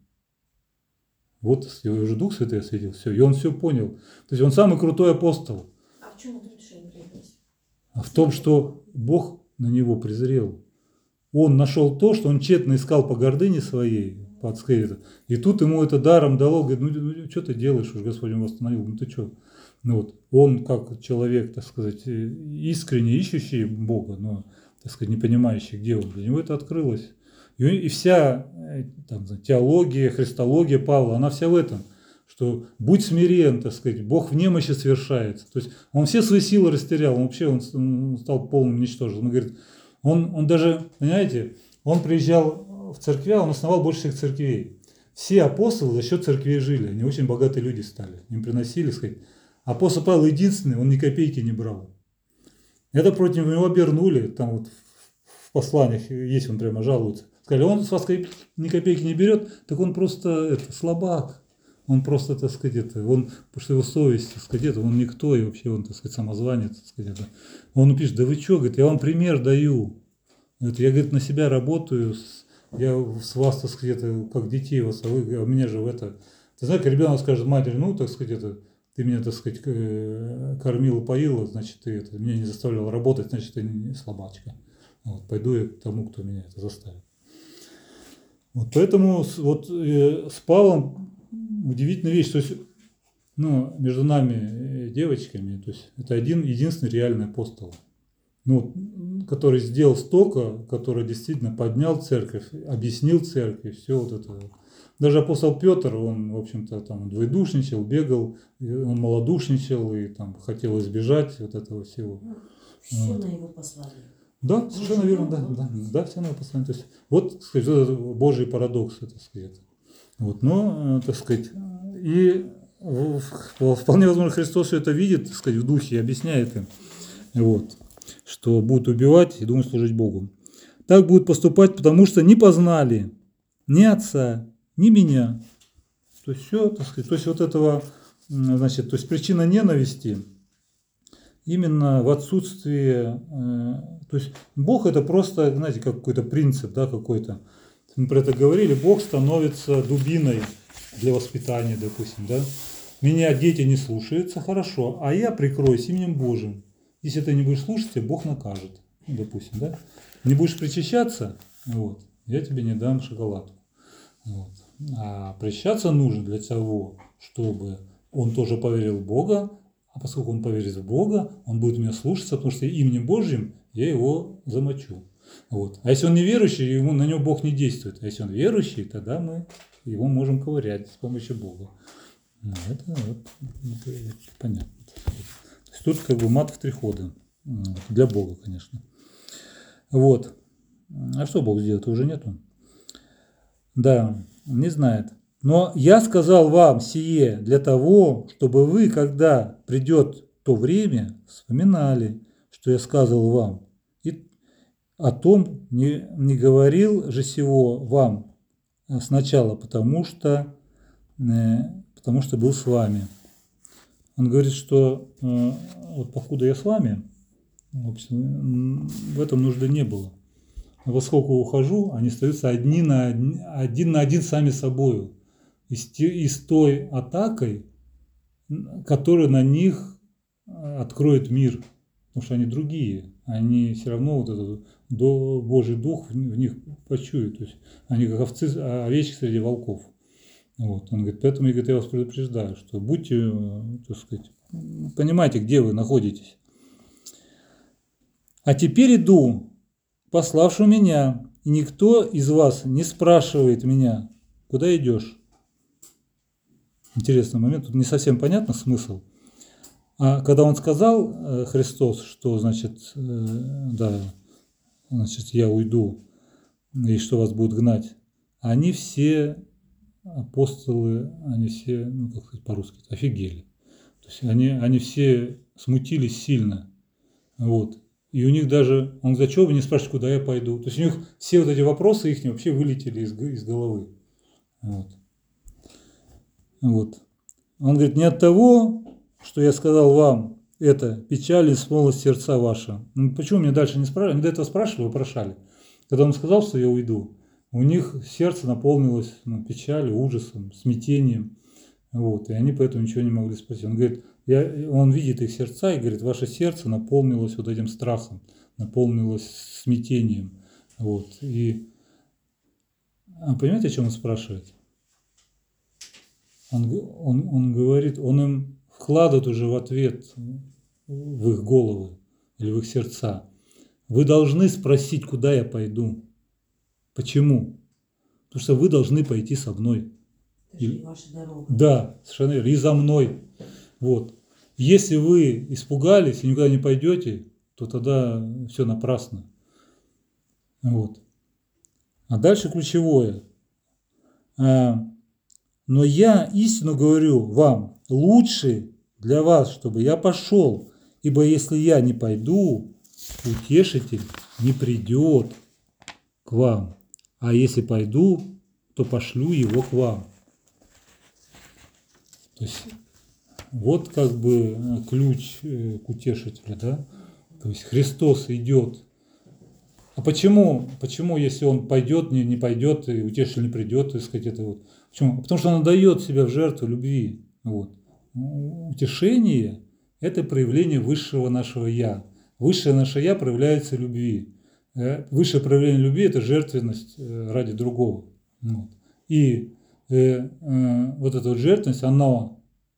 Вот его уже Дух Святой осветил, все, и он все понял. То есть он самый крутой апостол. А в чем это решение проявилось? А в том, что Бог на него презрел. Он нашел то, что он тщетно искал по гордыне своей, под скрытым. И тут ему это даром дало, говорит: ну, ну что ты делаешь, уж Господь его восстановил, ну ты что? Ну, вот, он как человек, так сказать, искренне ищущий Бога, но, так сказать, не понимающий, где он, для него это открылось. И, и вся там, теология, христология Павла, она вся в этом, что будь смирен, так сказать, Бог в немощи совершается. То есть он все свои силы растерял, он вообще он стал полным ничтожеством. Он говорит, он, он даже, понимаете, он приезжал в церкви, он основал больше всех церквей. Все апостолы за счет церквей жили, они очень богатые люди стали. Им приносили, сказать, апостол Павел единственный, он ни копейки не брал. Это против него обернули, там вот в посланиях есть, он прямо жалуется. Сказали, он с вас ни копейки не берет, так он просто это, слабак. Он просто, так сказать, это, он, потому что его совесть, так сказать, это, он никто, и вообще он, так сказать, самозванец, так сказать, это. Он пишет, да вы что, говорит, я вам пример даю. Это, я, говорит, на себя работаю, я с вас, так сказать, это, как детей вас, а вы, а меня же в это. Ты знаешь, ребенок скажет матери, ну, так сказать, это, ты меня, так сказать, кормила, поила, значит, ты это, меня не заставлял работать, значит, ты не слабачка. Вот, пойду я к тому, кто меня это заставит. Вот, поэтому вот э, с Павлом удивительная вещь, то есть, ну, между нами девочками, то есть это один единственный реальный апостол, ну, который сделал столько, который действительно поднял церковь, объяснил церковь, все вот это. Даже апостол Петр, он, в общем-то, там двоедушничал, бегал, он малодушничал и там хотел избежать вот этого всего. Все вот. На его послание. Да, совершенно верно, да, да, да, все на его послание. То есть, вот, так сказать, это Божий парадокс, так сказать. Вот, но, так сказать, и вполне возможно Христос все это видит, так сказать, в духе и объясняет им, вот, что будут убивать и думают служить Богу. Так будут поступать, потому что не познали ни Отца, ни меня. То есть все, так сказать, то есть вот этого, значит, то есть причина ненависти именно в отсутствии, то есть Бог это просто, знаете, как какой-то принцип, да, какой-то. Мы про это говорили, Бог становится дубиной для воспитания, допустим, да. Меня дети не слушаются, хорошо, а я прикроюсь именем Божьим. Если ты не будешь слушать, тебя Бог накажет, ну, допустим, да. Не будешь причащаться, вот, я тебе не дам шоколадку. Вот. А причащаться нужно для того, чтобы он тоже поверил в Бога, а поскольку он поверит в Бога, он будет меня слушаться, потому что именем Божьим я его замочу. Вот. А если он неверующий, ему, на него Бог не действует. А если он верующий, тогда мы его можем ковырять с помощью Бога. Ну, это, вот, это понятно. То есть тут как бы мат в три хода. Для Бога, конечно. Вот. А что Бог сделает? Уже нету. Да, не знает. Но я сказал вам сие для того, чтобы вы, когда придет то время, вспоминали, что я сказал вам. И о том не, не говорил же сего вам сначала, потому что, потому что был с вами. Он говорит, что вот покуда я с вами, в общем, в этом нужды не было. Но поскольку ухожу, они остаются одни на один, один на один сами собою. И с, и с той атакой, которая на них откроет мир. Потому что они другие. Они все равно вот этот до Божий Дух в них почует. То есть они как овцы, овечки среди волков. Вот. Он говорит, поэтому я, говорит, я вас предупреждаю, что будьте, так сказать, понимаете, где вы находитесь. А теперь иду, пославший меня, и никто из вас не спрашивает меня, куда идешь. Интересный момент, тут не совсем понятно смысл. А когда он сказал, Христос, что, значит, да, значит, я уйду, и что вас будут гнать, они все, апостолы, они все, ну, как сказать по-русски, офигели. То есть они, они все смутились сильно. Вот. И у них даже, он говорит, что вы не спрашиваете, куда я пойду? То есть у них все вот эти вопросы их вообще вылетели из, из головы. Вот. Вот. Он говорит, не от того, что я сказал вам, это печаль исполнилась сердца ваши. Ну, почему меня дальше не спрашивали? Они до этого спрашивали, вопрошали. Когда он сказал, что я уйду, у них сердце наполнилось, ну, печалью, ужасом, смятением. Вот. И они поэтому ничего не могли спросить. Он говорит, я, он видит их сердца и говорит, ваше сердце наполнилось вот этим страхом, наполнилось смятением. Вот. И а понимаете, о чем он спрашивает? Он, он, он говорит, он им вкладывают уже в ответ в их головы или в их сердца. Вы должны спросить, куда я пойду. Почему? Потому что вы должны пойти со мной. Это же ваша дорога. Да, совершенно верно. И за мной. Вот. Если вы испугались и никуда не пойдете, то тогда все напрасно. Вот. А дальше ключевое. А, но я истину говорю вам, лучше для вас, чтобы я пошел, ибо если я не пойду, утешитель не придет к вам. А если пойду, то пошлю его к вам. То есть вот как бы ключ к утешителю, да? То есть Христос идет. А почему, почему если он пойдет, не, не пойдет, и утешитель не придет, так сказать, это вот. Почему? Потому что он отдает себя в жертву любви. Вот. Утешение – это проявление высшего нашего «я». Высшее наше «я» проявляется в любви. Высшее проявление любви – это жертвенность ради другого. Вот. И э, э, вот эта вот жертвенность, она,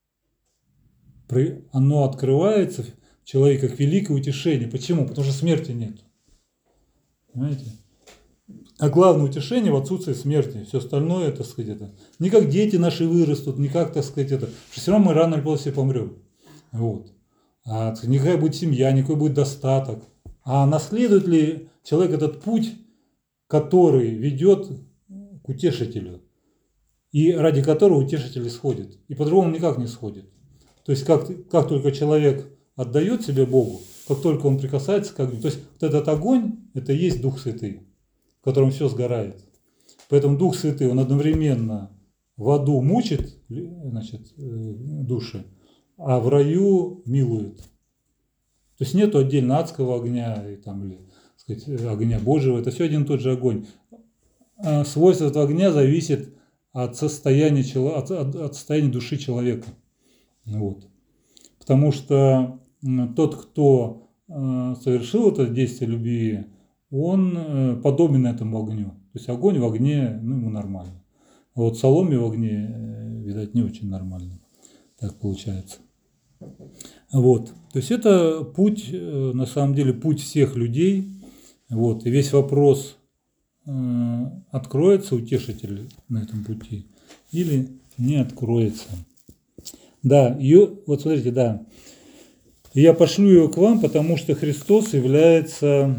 оно открывается в человеке как великое утешение. Почему? Потому что смерти нет. Понимаете? А главное утешение в отсутствии смерти. Все остальное, так сказать, это не как дети наши вырастут, не как, так сказать, это. Что все равно мы рано или поздно все помрем. Вот. А никакая будет семья, никакой будет достаток. А наследует ли человек этот путь, который ведет к утешителю, и ради которого утешитель исходит? И по-другому никак не сходит. То есть как, как только человек отдает себе Богу, как только он прикасается к огню, то есть вот этот огонь, это и есть Дух Святый, в котором все сгорает. Поэтому Дух Святый, он одновременно в аду мучит, значит, души, а в раю милует. То есть нету отдельно адского огня и там, или, так сказать, огня Божьего, это все один и тот же огонь. А свойство этого огня зависит от состояния, от, от, от состояния души человека. Вот. Потому что тот, кто совершил это действие любви, он подобен этому огню. То есть огонь в огне, ну, ему нормально. А вот соломе в огне, видать, не очень нормально. Так получается. Вот. То есть это путь, на самом деле, путь всех людей. Вот. И весь вопрос, откроется утешитель на этом пути или не откроется. Да, ее, вот смотрите, да. Я пошлю его к вам, потому что Христос является,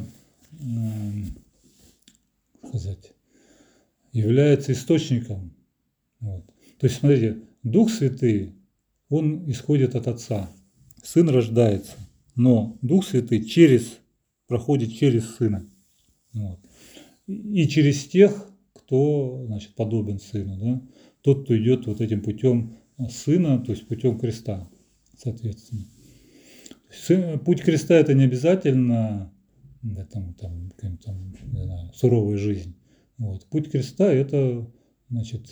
э, сказать, является источником. Вот. То есть, смотрите, Дух Святый, он исходит от Отца. Сын рождается, но Дух Святый через, проходит через Сына. Вот. И через тех, кто, значит, подобен Сыну. Да? Тот, кто идет вот этим путем Сына, то есть путем креста, соответственно. Путь креста – это не обязательно да, там, там, там, не знаю, суровая жизнь. Вот. Путь креста – это, значит,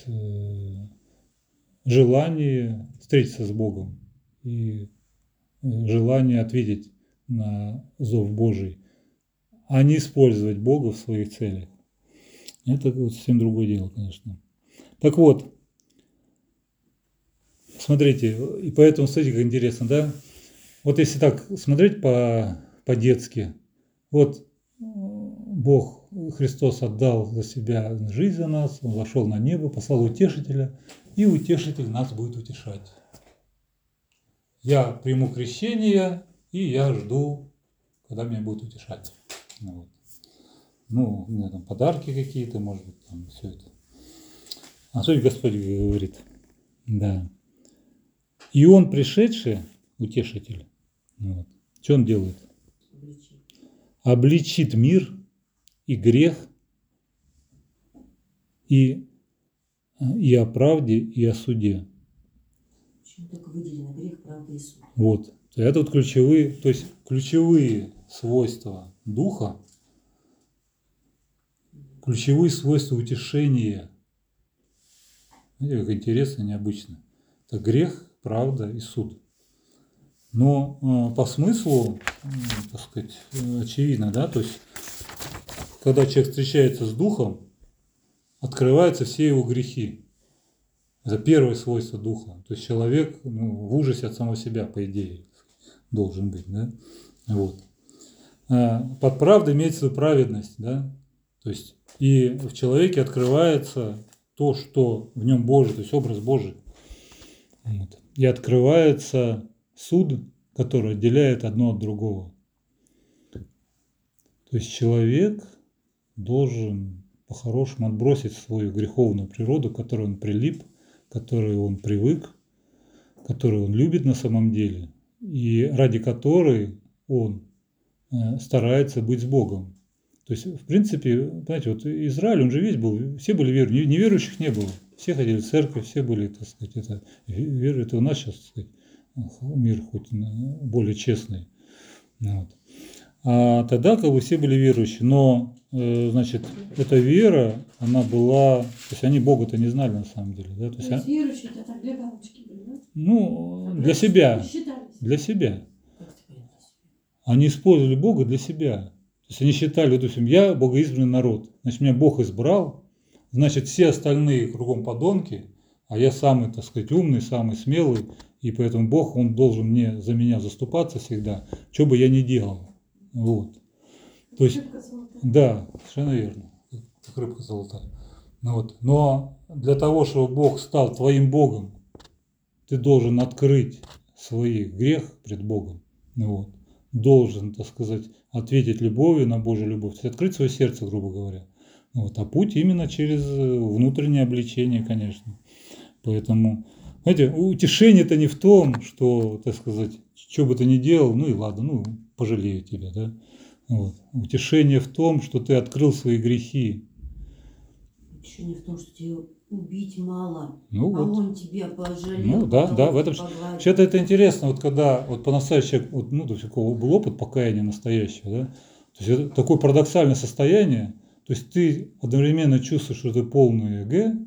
желание встретиться с Богом и желание ответить на зов Божий, а не использовать Бога в своих целях. Это вот совсем другое дело, конечно. Так вот, смотрите, и поэтому, смотрите, как интересно, да? Вот если так смотреть по, по-детски, вот Бог, Христос отдал за себя жизнь за нас, Он вошел на небо, послал утешителя, и утешитель нас будет утешать. Я приму крещение, и я жду, когда меня будут утешать. Вот. Ну, у меня там подарки какие-то, может быть, там все это. А что Господь говорит? Да. И Он, пришедший, утешитель, вот, что Он делает? Обличит. Обличит мир и грех, и, и о правде, и о суде. Почему только выделено грех, правда и суд? Вот. Это вот ключевые, то есть ключевые свойства Духа, ключевые свойства утешения. Знаете, как интересно, необычно. Это грех, правда и суд. Но э, по смыслу, э, так сказать, э, очевидно, да, то есть, когда человек встречается с Духом, открываются все его грехи. Это первое свойство духа. То есть человек ну, в ужасе от самого себя, по идее, должен быть. Да? Вот. Под правдой имеется в виду праведность. Да? То есть и в человеке открывается то, что в нем Божий, то есть образ Божий. Вот. И открывается суд, который отделяет одно от другого. То есть человек должен по-хорошему отбросить свою греховную природу, к которой он прилип, к которой он привык, которую он любит на самом деле, и ради которой он старается быть с Богом. То есть, в принципе, знаете, вот Израиль, он же весь был, все были верующие, неверующих не было. Все ходили в церковь, все были, так сказать, это, вера, это у нас сейчас, так сказать, мир хоть более честный. Вот. А тогда как бы все были верующие, но, значит, эта вера, она была, то есть они Бога-то не знали на самом деле. Да? То есть, То есть верующие это так для галочки были, да? Ну, для себя, Считались. для себя. Как ты понимаешь? Они использовали Бога для себя. То есть они считали, допустим, я богоизбранный народ, значит, меня Бог избрал, значит, все остальные кругом подонки, а я самый, так сказать, умный, самый смелый, и поэтому Бог, Он должен мне за меня заступаться всегда, что бы я ни делал. Вот. То есть, да, совершенно верно, как рыбка золотая. Ну, вот. Но для того, чтобы Бог стал твоим Богом, ты должен открыть свой грех пред Богом. Вот. Должен, так сказать, ответить любовью на Божью любовь, то есть открыть свое сердце, грубо говоря. Вот. А путь именно через внутреннее обличение, конечно. Поэтому, знаете, утешение-то не в том, что, так сказать, что бы ты ни делал, ну и ладно, ну пожалею тебя, да. Вот. Утешение в том, что ты открыл свои грехи. Утешение в том, что тебе убить мало, Ну, а вот. он тебя пожалел. Ну да, да, в этом. Вообще-то это интересно, вот когда вот по-настоящему, вот, ну, то есть был опыт покаяния настоящего, да, то есть это такое парадоксальное состояние, то есть ты одновременно чувствуешь, что ты полный эго,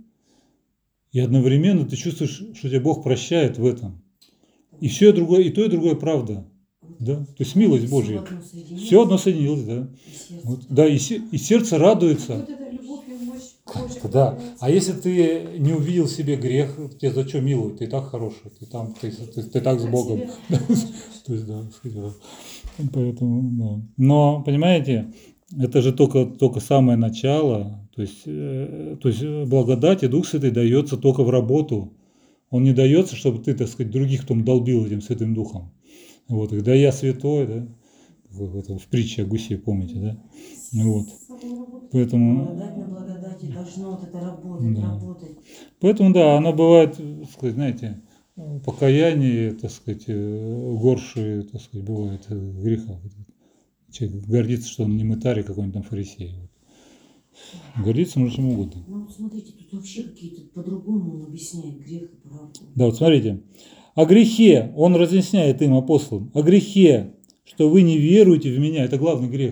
и одновременно ты чувствуешь, что тебя Бог прощает в этом. И все другое, и то, и другое правда. Да? То есть милость Божья. Все одно соединилось, да. Вот, да, и, и сердце радуется. Вот эта любовь и мощь Божья. Да. А если ты не увидел в себе грех, тебе за что милуют? Ты и так хороший, ты там, ты, ты, ты так с Богом. То есть, да, поэтому, да. Но, понимаете, это же только, только самое начало. То есть, э, то есть благодать и Дух Святый дается только в работу. Он не дается, чтобы ты, так сказать, других потом долбил этим Святым Духом. Вот, когда я святой, да, в, в, в притче о гусе, помните, да? Вот. Поэтому, благодать на благодати должно вот это работать, да. работать. Поэтому, да, оно бывает, так сказать, знаете, покаяние, так сказать, горше, так сказать, бывает греха. Человек гордится, что он не мытарь, какой-нибудь там фарисей. Гордиться может чем угодно. Ну вот смотрите, тут вообще какие-то по-другому он объясняет грех и правду. Да, вот смотрите. О грехе, он разъясняет им, апостолам, о грехе, что вы не веруете в меня, это главный грех.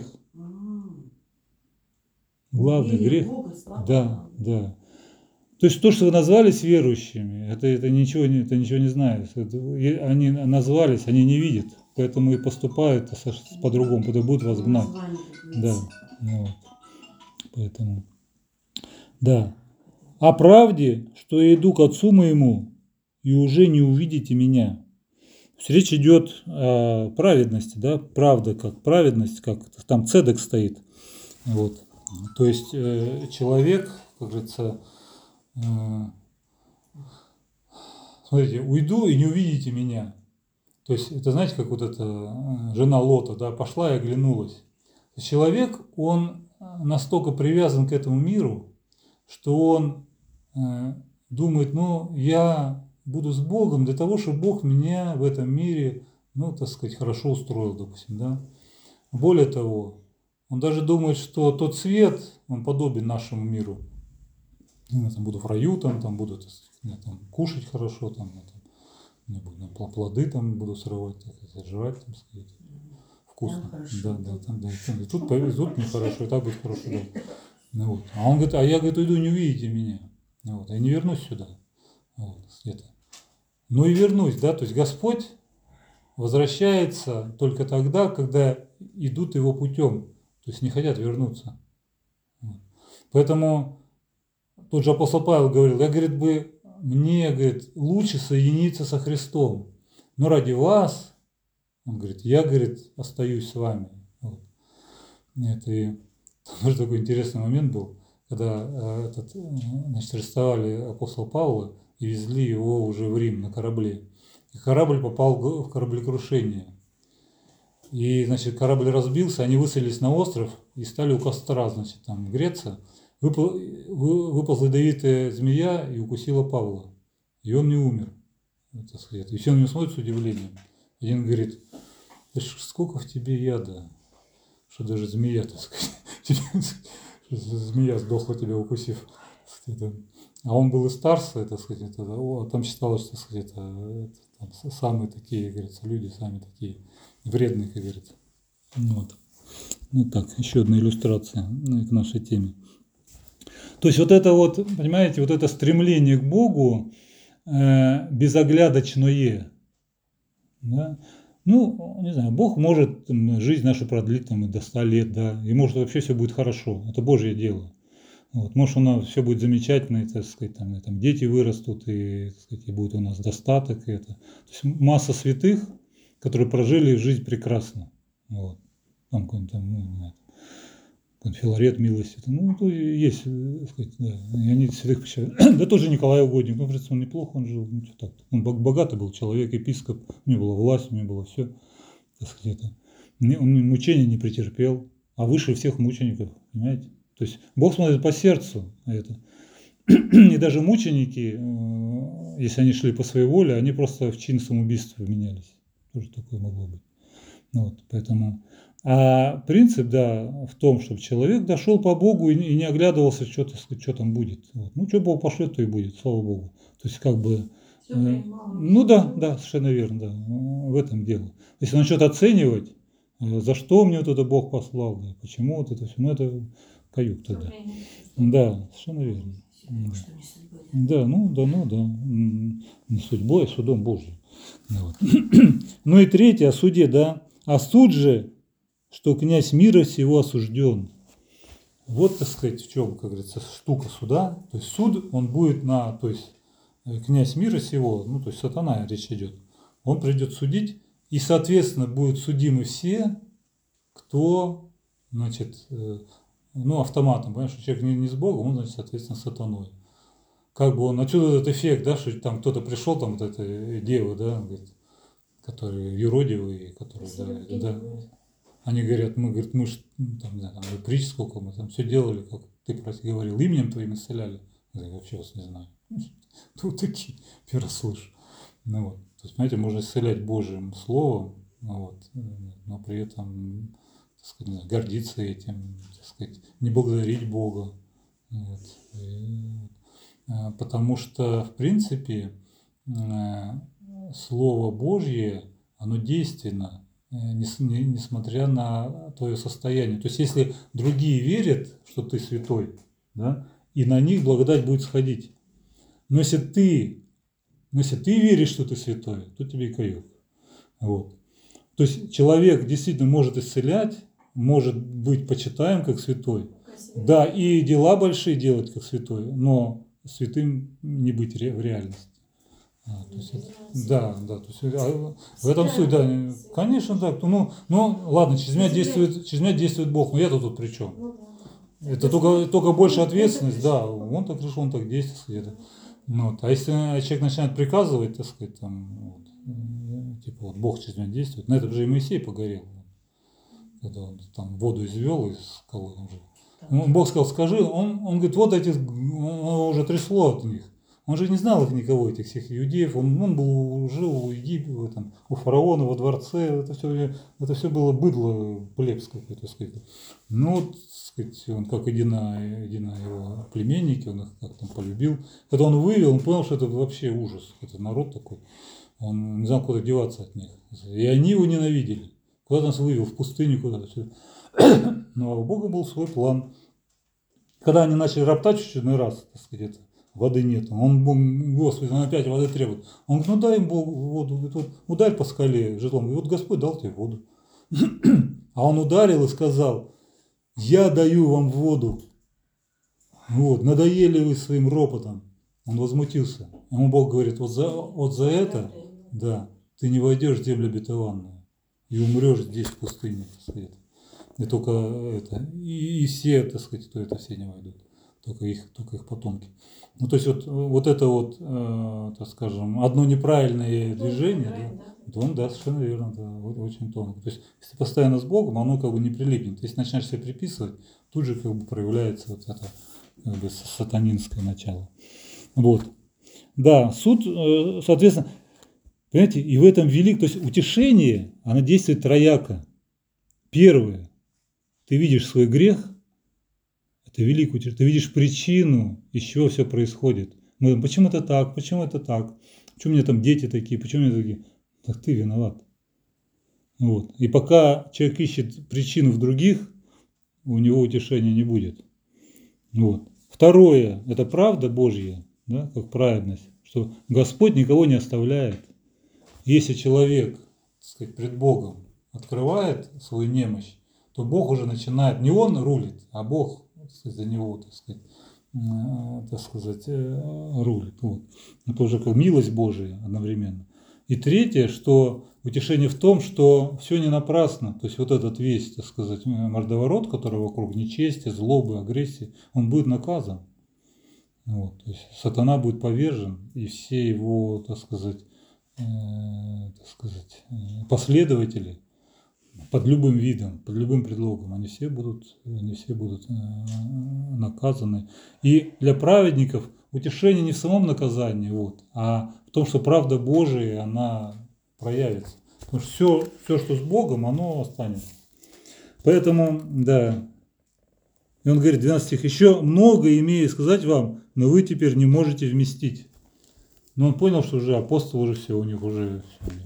Главный грех. Бога, да, да. То есть то, что вы назвались верующими, это, это, ничего, это ничего не знает. Это, они назвались, они не видят, поэтому и поступают по-другому, потому будут вас гнать. Да, вот. Поэтому, да. О правде, что я иду к Отцу моему, и уже не увидите меня. То есть речь идет о праведности, да, правда как праведность, как там цедек стоит. Вот. То есть э, человек, как говорится, э, смотрите, уйду и не увидите меня. То есть это, знаете, как вот эта жена Лота, да, пошла и оглянулась. Человек, он настолько привязан к этому миру, что он э, думает, ну, я буду с Богом для того, чтобы Бог меня в этом мире, ну, так сказать, хорошо устроил, допустим, да. Более того, он даже думает, что тот свет, он подобен нашему миру. Я там буду в раю, там, там буду, так сказать, я, там, кушать хорошо, там, я, там, я буду, там, плоды там буду срывать, так сказать, жрать, там, сказать, вкусно. Да, да, там, да, и тут, и тут нехорошо, и так будет хорошо, да. Ну, вот. А он говорит, а я, говорит, уйду, не увидите меня. Вот. Я не вернусь сюда. Вот, это. Ну и вернусь, да, то есть Господь возвращается только тогда, когда идут его путем, то есть не хотят вернуться. Вот. Поэтому тот же апостол Павел говорил, я, говорит, бы мне, говорит, лучше соединиться со Христом. Но ради вас, он говорит, я, говорит, остаюсь с вами. Вот. Это и тоже такой интересный момент был, когда э, этот, э, значит, арестовали апостола Павла и везли его уже в Рим на корабле. И корабль попал в кораблекрушение. И, значит, корабль разбился, они высадились на остров и стали у костра, значит, там греться. Выпал, вы, выползла ядовитая змея и укусила Павла. И он не умер. Так сказать. И все на него смотрят с удивлением. Один говорит, да сколько в тебе яда, что даже змея, так сказать, змея сдохла тебя укусив. А он был из Тарса, так сказать, это, о, там считалось, что, так сказать, это, это, там, самые такие, говорится, люди, сами такие вредные, как говорится. Вот. Ну так, еще одна иллюстрация к нашей теме. То есть вот это вот, понимаете, вот это стремление к Богу э, безоглядочное, да? Ну, не знаю, Бог может там, жизнь нашу продлить там, и до ста лет, да, и может вообще все будет хорошо, это Божье дело. Вот, может, у нас все будет замечательно, и, так сказать, там, и, там, дети вырастут, и, так сказать, и будет у нас достаток. И это. То есть масса святых, которые прожили жизнь прекрасно. Вот. Там какой-нибудь там, ну, не знаю, какой-нибудь Филарет милости. Ну, то есть, так сказать, да. И они святых посчитали. Да тоже Николай Угодник. Ну, в принципе, он неплохо, он жил. Ну, что так. Он богатый был человек, епископ, у него была власть, у него было все. Так сказать, это. Он мучения не претерпел, а выше всех мучеников, понимаете? То есть Бог смотрит по сердцу это. И даже мученики, если они шли по своей воле, они просто в чин самоубийства менялись. Тоже такое могло быть. Вот, поэтому... А принцип, да, в том, чтобы человек дошел по Богу и не оглядывался, что, что там будет. Вот. Ну, что Бог пошлет, то и будет, слава Богу. То есть, как бы... Э, ну да, да, совершенно верно, да, в этом дело. Если он что-то оценивать, э, за что мне вот это Бог послал, да, почему вот это все, ну, это... каюк тогда. Да, совершенно верно. Да, ну да, ну да. Не судьбой, а судом Божьим. Вот. Ну и третье, о суде, да. А суд же, что князь мира сего осужден. Вот, так сказать, в чем, как говорится, штука суда. То есть суд, он будет на, то есть князь мира сего, ну то есть сатана речь идет. Он придет судить, и, соответственно, будут судимы все, кто, значит, ну, автоматом, понимаешь, что человек не, не с Богом, он, значит, соответственно, с сатаной. Как бы он, отсюда этот эффект, да, что там кто-то пришел, там вот эта дева, да, говорит, которые юродивые, которые, да, да, они говорят, мы, говорит, мы ж, там, не знаю, там, мы притч сколько, мы там все делали, как ты говорил, именем твоим исцеляли. Я вообще вас не знаю. Тут такие, первый раз слышу. Ну, вот. То есть, понимаете, можно исцелять Божьим словом, ну, вот, но при этом, так сказать, не знаю, гордиться этим, так сказать, не благодарить Бога. Вот. И, потому что, в принципе, Слово Божье, оно действенно, несмотря на твое состояние. То есть, если другие верят, что ты святой, да, и на них благодать будет сходить. Но если ты, но если ты веришь, что ты святой, то тебе и каюк. Вот. То есть, человек действительно может исцелять, может быть почитаем как святой, да, и дела большие делать как святой, но святым не быть в реальности. А, то есть, это, да, да, то есть, а, в этом суть, да, конечно, да, ну, ну, ладно, через меня действует, через меня действует Бог, но я-то тут при чем? Это только, только больше ответственность, да, он так решил, он так действует где-то. Вот. А если человек начинает приказывать, так сказать, там, вот, типа, вот Бог через меня действует, на это же и Моисей погорел, когда он там воду извел из скалы, он же. Ну, Бог сказал, скажи, он, он говорит, вот эти, он уже трясло от них. Он же не знал их никого, этих всех иудеев. Он, он был, жил у Египта, там, у фараона во дворце. Это все, это все было быдло, плебс какой-то, сказать. Ну, вот, сказать, он как едино, едино его племенники, он их как там полюбил. Когда он вывел, он понял, что это вообще ужас. Это народ такой. Он не знал, куда деваться от них. И они его ненавидели. Куда нас вывел? В пустыню куда-то. Все. Но у Бога был свой план. Когда они начали роптать в очередной раз, так сказать, это, воды нет. Он, Господи, он опять воды требует. Он говорит, ну дай им Бог воду. Говорит, вот, ударь по скале жезлом. И вот Господь дал тебе воду. А он ударил и сказал, я даю вам воду. Вот, надоели вы своим ропотом. Он возмутился. Ему Бог говорит, вот за, вот за это, да, ты не войдешь в землю обетованную и умрешь здесь, в пустыне, так сказать. И только это, и, и все, так сказать, кто это, все не войдут, только их, только их потомки. Ну, то есть вот, вот это вот, э, так скажем, одно неправильное движение, да, он, да, совершенно верно, да, вот, очень тонко. То есть, если постоянно с Богом, оно как бы не прилипнет. Если начинаешь себе приписывать, тут же как бы проявляется вот это как бы сатанинское начало. Вот. Да, суд, э, соответственно, понимаете, и в этом велик, то есть утешение, оно действует трояко. Первое, ты видишь свой грех, это великое утешение, ты видишь причину, из чего все происходит. Мы, почему это так, почему это так, почему у меня там дети такие, почему у меня такие, так ты виноват. Вот. И пока человек ищет причину в других, у него утешения не будет. Вот. Второе, это правда Божья, да, как праведность, что Господь никого не оставляет. Если человек, так сказать, пред Богом открывает свою немощь, то Бог уже начинает, не он рулит, а Бог, так сказать, за него, так сказать, э, так сказать э, рулит. Вот. Это уже как милость Божия одновременно. И третье, что утешение в том, что все не напрасно. То есть вот этот весь, так сказать, мордоворот, который вокруг, нечестия, злобы, агрессии, он будет наказан. Вот. То есть сатана будет повержен, и все его, так сказать, э, так сказать, последователи под любым видом, под любым предлогом, они все будут, они все будут э, наказаны. И для праведников утешение не в самом наказании, вот, а в том, что правда Божия, она проявится. Потому что все, все, что с Богом, оно останется. Поэтому, да. И он говорит, двенадцатый стих, еще много имею сказать вам, но вы теперь не можете вместить. Но он понял, что уже апостолы уже все, у них уже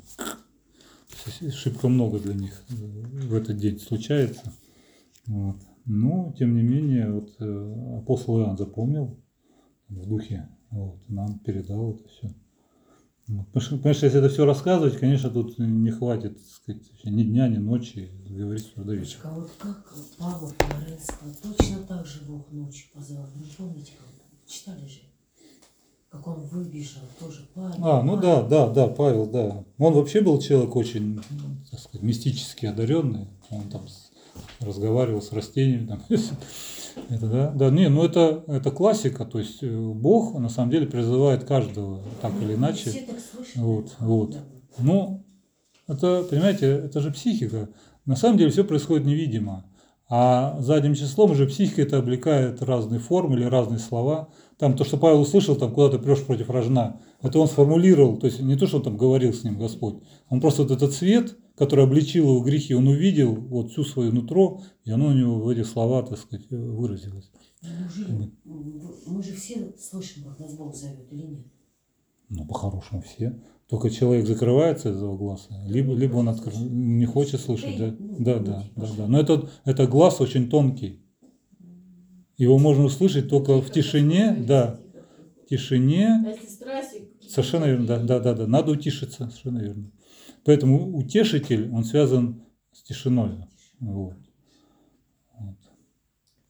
все, шибко много для них в этот день случается. Вот. Но, тем не менее, вот, апостол Иоанн запомнил в духе, вот, нам передал это все. Вот. Потому что, конечно, если это все рассказывать, конечно, тут не хватит, так сказать, ни дня, ни ночи говорить сюда до вечера. А вот как Павла Флоренского точно так же Бог ночью позвал. Не помните, как читали же? Как он выбежал, тоже Павел. А, ну да, да, да, Павел, да. Он вообще был человек очень, так сказать, мистически одаренный. Он там разговаривал с растениями. Там. Это, да, да, не, ну это, это классика, то есть Бог на самом деле призывает каждого так или иначе. Все так слышали. Вот, вот. Ну, это, понимаете, это же психика. На самом деле все происходит невидимо. А задним числом уже психика это облекает разные формы или разные слова. Там то, что Павел услышал, там куда ты прешь против рожна, это он сформулировал, то есть не то, что он там говорил с ним Господь, он просто вот этот цвет, который обличил его грехи, он увидел вот всю свою нутро, и оно у него в этих словах, так сказать, выразилось. Неужели? Мы же все слышим, как нас Бог зовет, или нет? Ну, по-хорошему все. Только человек закрывается из-за глаза, либо, либо он откр... не хочет слышать. Да, да, да, да, да. Но это, это глаз очень тонкий. Его можно услышать только в тишине, да, в тишине. Совершенно верно, да, да, да, да. Надо утишиться, совершенно верно. Поэтому утешитель, он связан с тишиной. Вот.